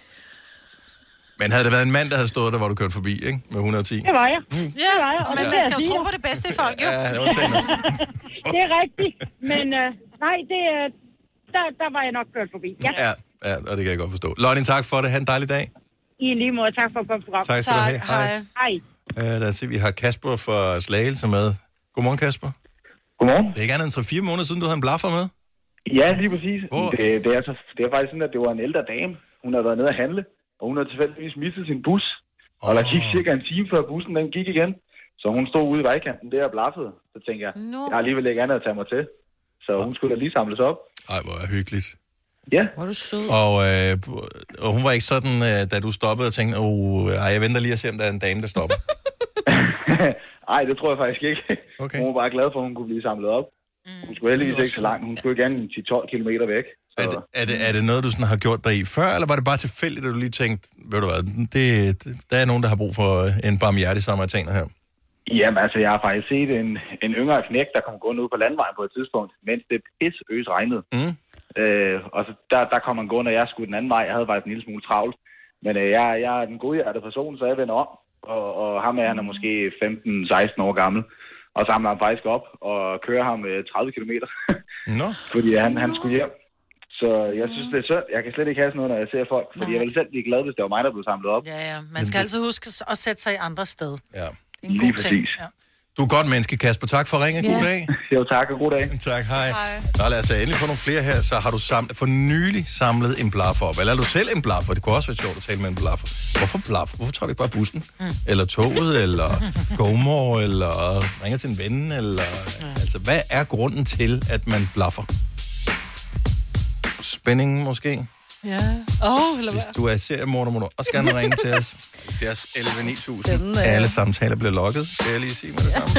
Men havde det været en mand, der havde stået der, hvor du kørte forbi, ikke? Med et hundrede og ti? Det var jeg. Ja, det var jeg. Og men det man jeg skal jo sige. tro på det bedste i folk, jo. Ja, det var tænkt. Det er rigtigt. Men uh, nej, det, uh, der, der var jeg nok kørt forbi. Ja. Ja, ja, og det kan jeg godt forstå. Lonnie, tak for det. Ha' en dejlig dag. I lige måde. Tak for at komme program. Tak skal du have. Hej. Hej. Uh, lad os se, vi har Kasper fra Slagelse med. Godmorgen, Kasper. Godmorgen. Det er ikke andet end tre fire måneder siden, du havde en blaffer med. Ja, lige præcis. Det, det, er så, det er faktisk sådan, at det var en ældre dame. Hun havde været nede at handle, og hun havde tilfældigvis mistet sin bus. Og der gik cirka en time før bussen, den gik igen. Så hun stod ude i vejkanten der og blaffede. Så tænkte jeg, no. jeg har alligevel ikke andet at tage mig til. Så hun skulle da lige samles op. Ej, hvor er hyggeligt. Ja. Hvor er du sød. Og, øh, og hun var ikke sådan, øh, da du stoppede og tænkte, oh, ej, jeg venter lige at se, om der er en dame, der stopper. Nej, det tror jeg faktisk ikke. Okay. Hun var bare glad for, at hun kunne blive samlet op. Hun skulle heldigvis ikke så langt. Hun skulle gerne ti til tolv kilometer væk. Er det, er, det, er det noget, du sådan har gjort dig i før, eller var det bare tilfældigt, at du lige tænkte, ved du hvad, det, det, der er nogen, der har brug for en barmhjertig samaritaner her? Jamen altså, jeg har faktisk set en, en yngre knæk, der kom gående ud på landvejen på et tidspunkt, mens det pisseøs regnede. Mm. Øh, og så der, der kom han gående, og jeg skulle den anden vej. Jeg havde faktisk en lille smule travlt. Men øh, jeg, jeg er den godhjertede person, så jeg vender om. Og, og ham er, han er måske femten seksten år gammel. Og samler ham faktisk op og kører ham tredive kilometer. Nå. Fordi han, han skulle hjem. Så jeg synes, det er synd. Jeg kan slet ikke have sådan noget, når jeg ser folk. Fordi jeg ville selv blive glad, hvis det var mig, der blev samlet op. Ja, ja. Man skal altså huske at sætte sig i andre sted. Ja. Det er en god ting. Ja. Du er godt menneske, Kasper. Tak for at ringe. God dag. Jo, tak og god dag. Tak, hej. hej. Nå, lad os endelig få nogle flere her. Så har du sam- for nylig samlet en blaffer op. Eller er du selv en blaffer? Det kunne også være sjovt at tale med en blaffer. Hvorfor blaffer? Hvorfor tager du ikke bare bussen? Mm. Eller toget? Eller GoMore? Eller ringer til en ven? Eller... Mm. Altså, hvad er grunden til, at man blaffer? Spændingen måske? Ja. Åh, oh, eller hvad? Hvis du er seriemorder, må du også gerne ringe til os. halvfjerds elleve ni tusind. Alle samtaler bliver logget, skal jeg lige sige med det samme.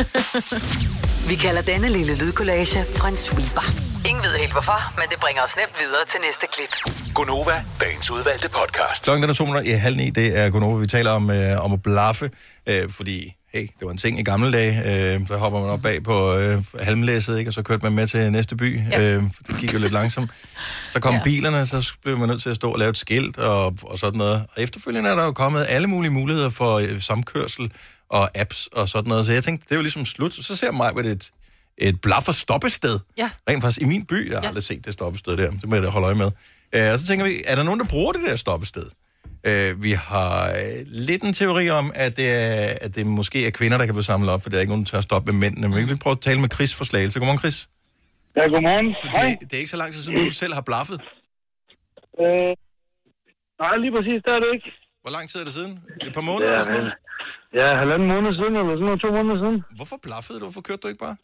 Vi kalder denne lille lydkollage en sweeper. Ingen ved helt hvorfor, men det bringer os nemt videre til næste klip. Gonova, dagens udvalgte podcast. Klokken er to minutter i halv ni, det er Gonova. Vi taler om, øh, om at blaffe, øh, fordi hey, det var en ting i gamle dage. Øh, så hopper man op bag på øh, halmlæsset, ikke? Og så kørte man med til næste by. Ja. Øh, det gik jo lidt langsomt. Så kom ja. bilerne, så blev man nødt til at stå og lave et skilt og, og sådan noget. Og efterfølgende er der jo kommet alle mulige muligheder for øh, samkørsel og apps og sådan noget. Så jeg tænkte, det er jo ligesom slut. Så ser mig, hvad det er et, et blaffer stoppested. Ja. Rent faktisk i min by, jeg har ja. aldrig set det stoppested der. Det må jeg da holde øje med. Øh, og så tænker vi, er der nogen, der bruger det der stoppested? Uh, vi har uh, lidt en teori om, at det, er, at det måske er kvinder, der kan blive samlet op, for der er ikke nogen, der tør stoppe med mændene. Men vi vil prøve at tale med Chris for Slagelse. Godmorgen, Chris. Ja, godmorgen. Hej. Det, det er ikke så lang tid siden, du selv har blaffet. Øh, nej, lige præcis, det er det ikke. Hvor lang tid er det siden? Et par måneder ja, eller sådan noget? Ja, halvanden måned siden, eller sådan noget, to måneder siden. Hvorfor blaffede du? Hvorfor kørte du ikke bare?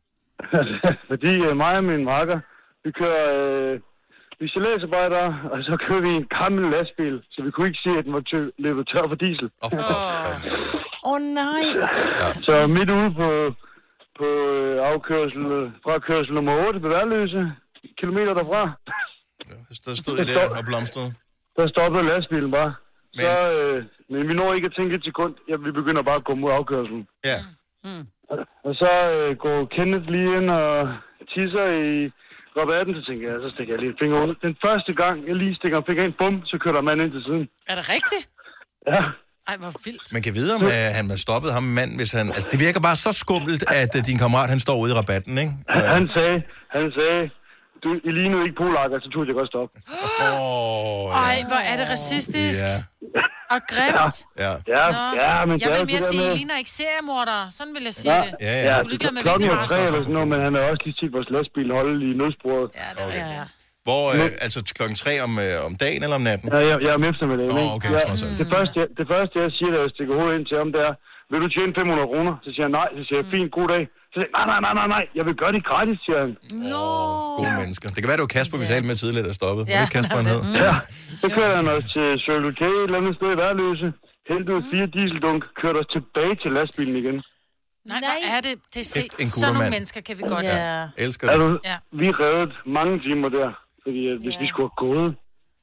Fordi uh, mig og min makker, vi kører... Øh, Vi er læsarbejdere, og så kører vi en gammel lastbil, så vi kunne ikke se, at den var tør, løbet tør for diesel. Åh, oh. oh, nej. Ja. Så midt ude på, på afkørsel, frakørsel nummer otte ved Værløse, kilometer derfra. Ja, der stod I der og blomstrede. Der stoppede lastbilen bare. Men, så, øh, men vi når ikke at tænke et sekund. Ja, vi begynder bare at komme ud af afkørselen. Ja. Mm. Og så øh, går Kenneth lige ind og tisser i... rabatten, så tænker jeg, så stikker jeg lige et finger ud. Den første gang, jeg lige stikker en finger ind, bum, så kører der mand ind til siden. Er det rigtigt? Ja. Ej, hvor vildt. Man kan vide, om uh, han var stoppet ham mand, hvis han... Altså, det virker bare så skummelt, at uh, din kammerat, han står ude i rabatten, ikke? Uh... Han sagde, han sagde, du, I lige nu ikke polakker, så turde jeg godt stoppe. Åh, oh, ja. Ej, hvor er det racistisk. Ja. Og grimt. Ja. Ja, ja, men jeg vil mere sige, med... I ligner ikke seriemordere. Sådan vil jeg sige ja. det. Ja, ja. ja. Skulle ikke lade med klokken hvilken er tre eller sådan noget, men han har også lige set vores lastbil holde i nødsporet. Ja, det er okay. Ja. Hvor, øh, altså klokken tre om, øh, om dagen eller om natten? Ja, jeg, jeg er med eftermiddagen. Åh, oh, okay, ja, trods alt. det, første, jeg, det første, jeg siger, da jeg stikker hovedet ind til ham, det er, vil du tjene fem hundrede kroner? Så siger jeg nej. Så siger jeg, fint, god dag. Så siger jeg, nej, nej, nej, nej, nej, jeg vil gøre det gratis, siger han. No. Oh, gode mennesker. Det kan være, det var Kasper, vi talte med tidligere, der stoppede. Ja, det Kasper, han hed. Ja, så kører han os til Circle K, et eller andet sted i Værløse. Hentede mm. fire dieseldunk, kørte os tilbage til lastbilen igen. Nej, hvor er det? Det er sådan nogle mennesker kan vi godt. Ja. Ja. Elsker det. Altså, ja. Vi reddede mange timer der, fordi hvis ja. vi skulle have gået.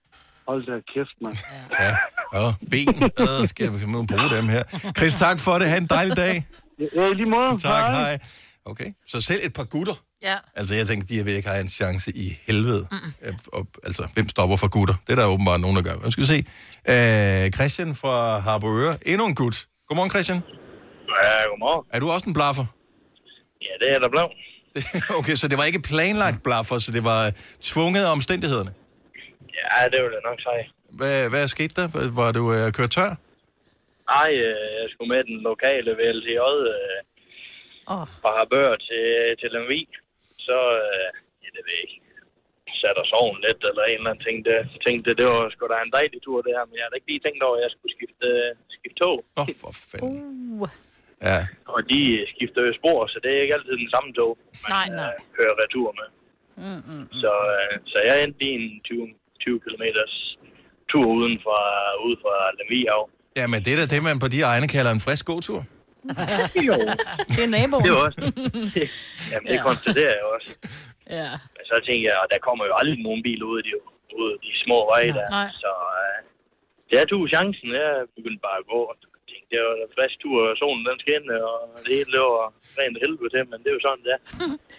Hold da kæft, mand. Ja, og ben. Øh, skal vi må bruge dem her. Chris, tak for det. Ha' en dejlig dag. Ja, lige måde. Tak, hej. Okay, så selv et par gutter. Ja. Altså, jeg tænker, de vil ikke have en chance i helvede. Mm. Og, altså, hvem stopper for gutter? Det er der åbenbart nogen, der gør. Nu skal vi se. Øh, Christian fra Harboøre. Endnu en gut. Godmorgen, Christian. Ja, godmorgen. Er du også en blaffer? Ja, det er der blevet. Okay, så det var ikke planlagt blaffer, så det var tvunget af omstændighederne? Ja, det vil jeg nok sige. Hvad, hvad skete der? Var du uh, kørt tør? Nej, jeg skulle med den lokale V L T J øh, oh. fra Harboøre til, til Lemvig. Så, øh, ja, det ved jeg ikke. Satte os oven lidt, eller en eller anden ting. Det, tænkte, det var sgu da en dejlig tur, det her. Men jeg havde ikke lige tænkt over, at jeg skulle skifte, skifte tog. Åh, oh, for fanden. Uh. Ja. Og de skifter jo spor, så det er ikke altid den samme tog, man nej, nej. Øh, kører retur med. Mm, mm, mm. Så, øh, så jeg endte lige en tyve kilometers tur uden fra, ude fra Lemvig af. Ja, men det er da det, man på de egne kalder en frisk gåtur. Jo. Det er naboen. Det er også. Jamen, det ja. konstaterer jeg også. Ja. Men så tænker jeg, at der kommer jo aldrig nogen bil ud af de, ud af de små veje der. Nej. Så øh, jeg tog chancen. Jeg begyndte bare at gå. Tænkte, det var en frisk tur, og solen den skinnede, og det hele det var rent helvede til, men det er jo sådan, det er.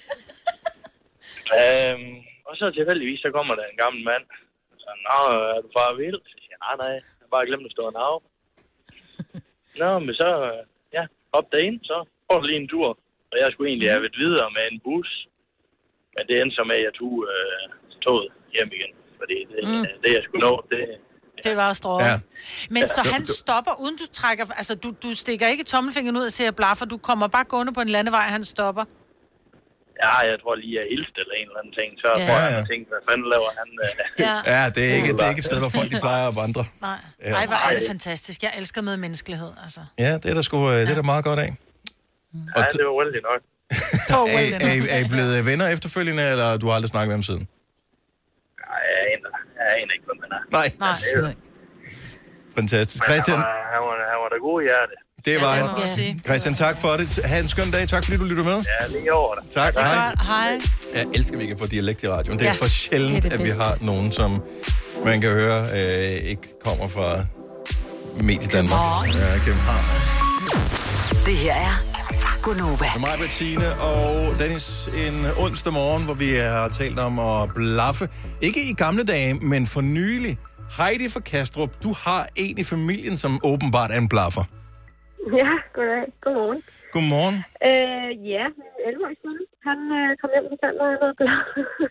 øhm, og så tilfældigvis, så kommer der en gammel mand. Så, nå, er du far vild? Så siger jeg, nej, nej, jeg har bare glemt at stå en af. Nå, men så, ja, op derind, så får du lige en tur. Og jeg skulle egentlig have været videre med en bus. Men det endte så med, at jeg tog øh, toget hjem igen. Fordi det, mm. det jeg skulle nå, det... Det var strået. Ja. Men Ja. så han stopper, uden du trækker... Altså, du, du stikker ikke tommelfingeren ud og siger blaffer. Du kommer bare gående på en landevej, og han stopper. Ja, jeg tror lige, jeg hilste eller en eller anden ting. Så Ja. ja. tror jeg, Ja, ja. jeg tænkte, hvad fanden laver han? Øh? Ja. Ja, det er ikke, det er ikke et sted, hvor folk de plejer at vandre. Nej. Ja. Ej, hvor er det fantastisk. Jeg elsker med menneskelighed, altså. Ja, det er der sgu, øh, det er der meget godt af. Ja, det var vældig nok. Oh, Er, er, I- er I blevet venner efterfølgende, eller du har aldrig snakket med ham siden? Nej, jeg aner, jeg aner ikke, hvem han er. Nej. Nej. Fantastisk. Men Christian, Han var, han var, han var da god i hjerte. det var det må jeg han. sige. Christian, tak for det. Ha' en skøn dag. Tak fordi du lytter med. Ja, lige over dig. Tak. Hej. Hej. Jeg elsker, at vi kan få dialekt i radioen. Det er Ja, for sjældent, det er det at vi bedste. har nogen, som man kan høre øh, ikke kommer fra Mediedanmark. Ja, København. Det her er Gonova. For mig, Bettine og Dennis, en onsdag morgen, hvor vi har talt om at blaffe. Ikke i gamle dage, men for nylig. Heidi fra Kastrup, du har en i familien, som åbenbart er en blaffer. Ja, goddag. Godmorgen. Godmorgen. Øh, ja, min elleve-årige søn, han øh, kom hjem og fortalte mig noget blad.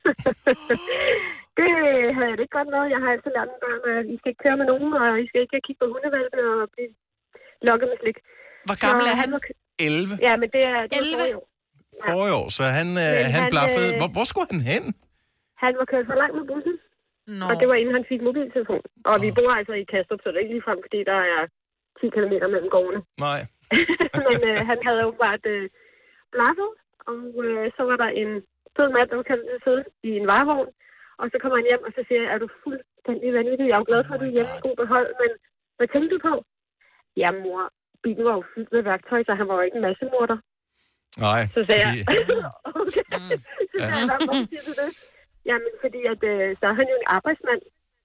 Det havde jeg det ikke godt med. Jeg har altid lært mine børn, at I skal ikke køre med nogen, og I skal ikke kigge på hundevalpe og blive lokket med slik. Hvor gammel Så er han? var, elleve. ja, men det er... Det elleve? var Forrige år, så han, øh, Men han han, blaffede. øh, Hvor, hvor skulle han hen? Han var kørt for langt med bussen, Nå. og det var inden han fik mobiltelefon. Og vi bor altså i Kastrup, så det er ikke ligefrem, fordi der er ti kilometer mellem gårdene. Nej. Men øh, han havde åbenbart øh, blaffet, og øh, så var der en sød mand, der var kaldt til at sidde i en varevogn. Og så kommer han hjem, og så siger jeg, er du fuldstændig vanvittig? Jeg er jo glad for, at du er hjemme i god behold, men hvad tænkte du på? Ja, mor, bilen var jo fyldt med værktøj, så han var jo ikke en masse morter. Nej. Så sagde jeg, fordi- okay, så sagde jeg, hvorfor siger du det? Jamen, fordi at, øh, så er han jo en arbejdsmand.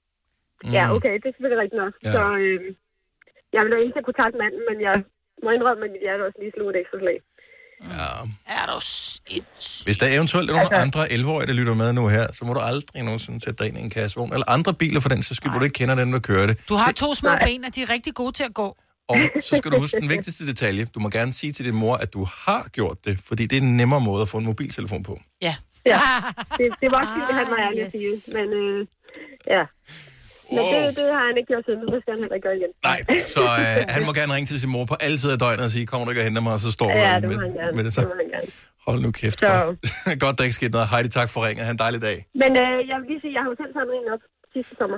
Mm. Ja, okay, det er selvfølgelig rigtigt nok. Ja. Så øh, jeg ville jo ikke have kunne tage manden, men jeg må indrømme, at mit hjerte også lige slog et ekstra slag. Ja. Er du sindssygt? Hvis der eventuelt er nogle Altså- andre elleve-årige, der lytter med nu her, så må du aldrig nogensinde sætte dig ind i en kassevogn. Eller andre biler for den, så skyld, hvor du ikke kender den, der kører det. Du har Det- to små ben, og de er rigtig gode til at gå. Og så skal du huske den vigtigste detalje. Du må gerne sige til din mor, at du har gjort det, fordi det er en nemmere måde at få en mobiltelefon på. Ja. Ja, det, det var også fint, at han var ærlig at sige, men øh, ja. Men det, det har han ikke gjort siden, det skal han heller ikke gøre igen. Nej, så øh, han må gerne ringe til sin mor på alle tider af døgnet og sige, kommer du ikke og henter mig, og så står du Ja, der det må med, han gerne. med det. Det Så. må han gerne. Hold nu kæft. Så- Godt. Godt, der ikke skete noget. Heidi, tak for ringet. Ha' en dejlig dag. Men øh, jeg vil lige sige, at jeg har jo selv samlet en op sidste sommer.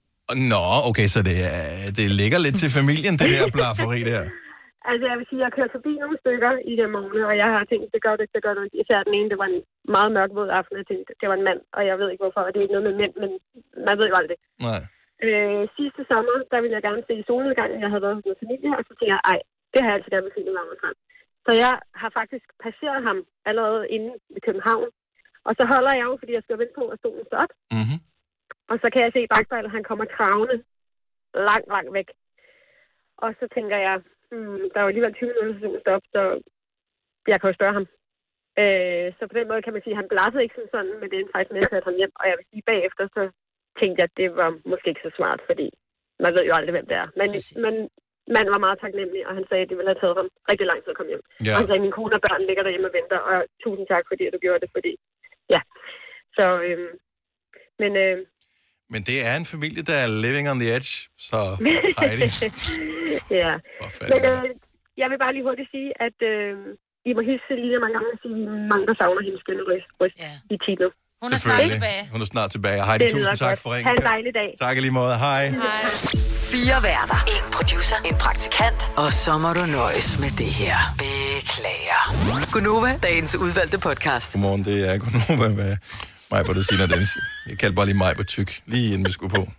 Nå, okay, så det, er- det ligger lidt til familien, det der blafferi der. Altså, jeg vil sige, at jeg har kørt forbi nogle stykker i den morgen, og jeg har tænkt, det gør det, det gør det. Især den ene, det var en meget mørk våd aften, jeg tænkte, det var en mand, og jeg ved ikke hvorfor, og det er ikke noget med mænd, men man ved jo aldrig. Nej. Øh, sidste sommer, der ville jeg gerne se solnedgangen, jeg havde været hos min familie, og så tænkte jeg, ej, det har jeg altid gerne vil se, det var frem. Så jeg har faktisk passeret ham allerede inde i København, og så holder jeg jo, fordi jeg skal vente på, at solen står op. Mm-hmm. Og så kan jeg se i bagspejlet, at han kommer kravende langt, langt væk. Og så tænker jeg, hmm, der er jo alligevel tyve minutter, så stop, så jeg kan jo spørge ham. Øh, så på den måde kan man sige, at han blaffede ikke sådan, sådan, men det er faktisk med at tage ham hjem. Og jeg vil sige, bagefter, så tænkte jeg, at det var måske ikke så smart, fordi man ved jo aldrig, hvem det er. Men, men manden var meget taknemmelig, og han sagde, at det ville have taget ham rigtig lang tid at komme hjem. Ja. Og han sagde, at min kone og børn ligger derhjemme og venter, og tusind tak, fordi du gjorde det, fordi ja. Så, øhm, men... Øh, men det er en familie, der er living on the edge, så Heidi. Ja. Men øh, jeg vil bare lige hurtigt sige, at øh, I må hilse Selina mange gange og sige, mange der savner hendes skønne røst ja. I Tino. Hun er snart tilbage. Hun er snart tilbage. Heidi, tusind tak for ringen. Ha' en dejlig dag. Tak i lige måde. Hej. Hej. Fire værter. En producer. En praktikant. Og så må du nøjes med det her. Beklager. Gunova, dagens udvalgte podcast. Godmorgen, det er Gunova med mig på det sine Dennis. Jeg kaldte bare lige mig på tyk, lige inden vi skulle på.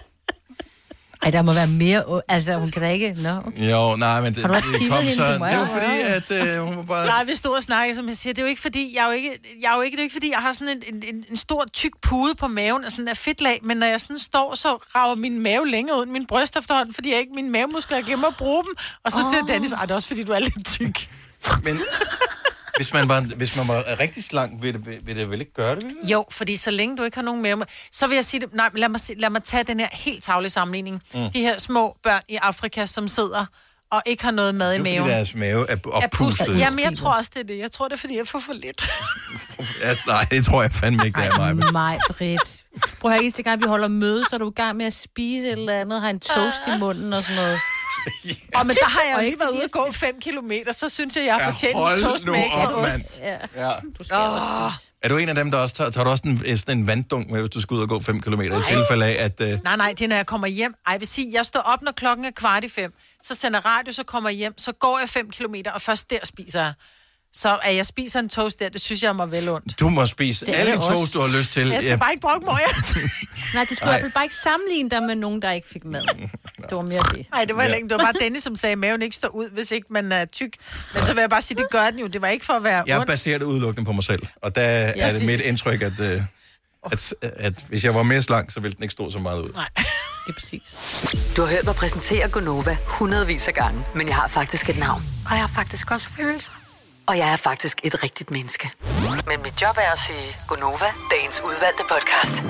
Ej, der må være mere... Altså, hun kan da ikke... Nå, okay. Jo, nej, men det, det kom så... Det var fordi, at øh, hun var bare... Nej, vi stod og snakkede, som jeg siger. Det er jo ikke fordi, jeg er jo ikke... Jeg er jo ikke, det er ikke fordi, jeg har sådan en, en, en stor, tyk pude på maven, og sådan en fedtlag, men når jeg sådan står, så rager min mave længere ud end min bryst efterhånden, fordi jeg ikke mine mavemuskler, jeg glemmer at bruge dem. Og så oh. siger Dennis, ej, det er også fordi, du er lidt tyk. Men... Hvis man, var, hvis man var rigtig slank, vil det, vil det vel ikke gøre det? Vil? Jo, fordi så længe du ikke har nogen mave... Så vil jeg sige det... Nej, lad mig, lad mig tage den her helt tavlige sammenligning. Mm. De her små børn i Afrika, som sidder og ikke har noget mad i maven. Det er fordi deres mave er oppustet. Jamen, jeg tror også, det er det. Jeg tror, det er fordi, jeg får for lidt. Ja, nej, det tror jeg fandme ikke, det er mig. Nej, Britt. Prøv at høre, eneste gang vi holder møde, så er du i gang med at spise et eller andet, har en toast i munden og sådan noget. Ja. Og men der har jeg jo lige været ude og gå fem kilometer, så synes jeg, jeg har fortjent en toast med ekstra ost. Ja. Ja. Du skal oh. også spise. Er du en af dem, der også tager, tager du også en, sådan en vanddunk med, hvis du skal ud og gå fem kilometer, i tilfælde af, at... Uh... Nej, nej, det er, når jeg kommer hjem. Ej, jeg vil sige, jeg står op, når klokken er kvart i fem, så sender radio, så kommer jeg hjem, så går jeg fem kilometer, og først der spiser jeg. Så at jeg spiser en toast der, det synes jeg må vel ondt. Du må spise alle toast, du har lyst til. Jeg skal ja. bare ikke brokke mig. Nej, du skal i hvert fald bare ikke sammenligne dig med nogen, der ikke fik mad. Det var mere det. Nej, det var ja. ikke. Det var bare Dennis, som sagde, at maven ikke står ud, hvis ikke man er tyk. Men så vil jeg bare sige, det gør den jo. Det var ikke for at være Jeg ondt. baserer det udelukkende på mig selv. Og der er jeg det synes. mit indtryk, at, at, at, at hvis jeg var mere slank, så ville den ikke stå så meget ud. Nej, det er præcis. Du har hørt mig præsentere Gunova hundredvis af gange, men jeg har faktisk et navn. Og jeg har faktisk også følelser. Og jeg er faktisk et rigtigt menneske. Men mit job er at sige Gunova, dagens udvalgte podcast.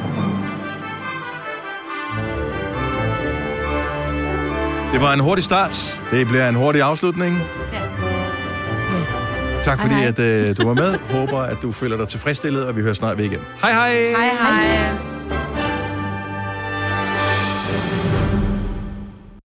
Det var en hurtig start. Det bliver en hurtig afslutning. Ja. Tak fordi, at uh, du var med. Håber, at du føler dig tilfredsstillet, og vi hører snart ved igen. Hej hej! Hej hej!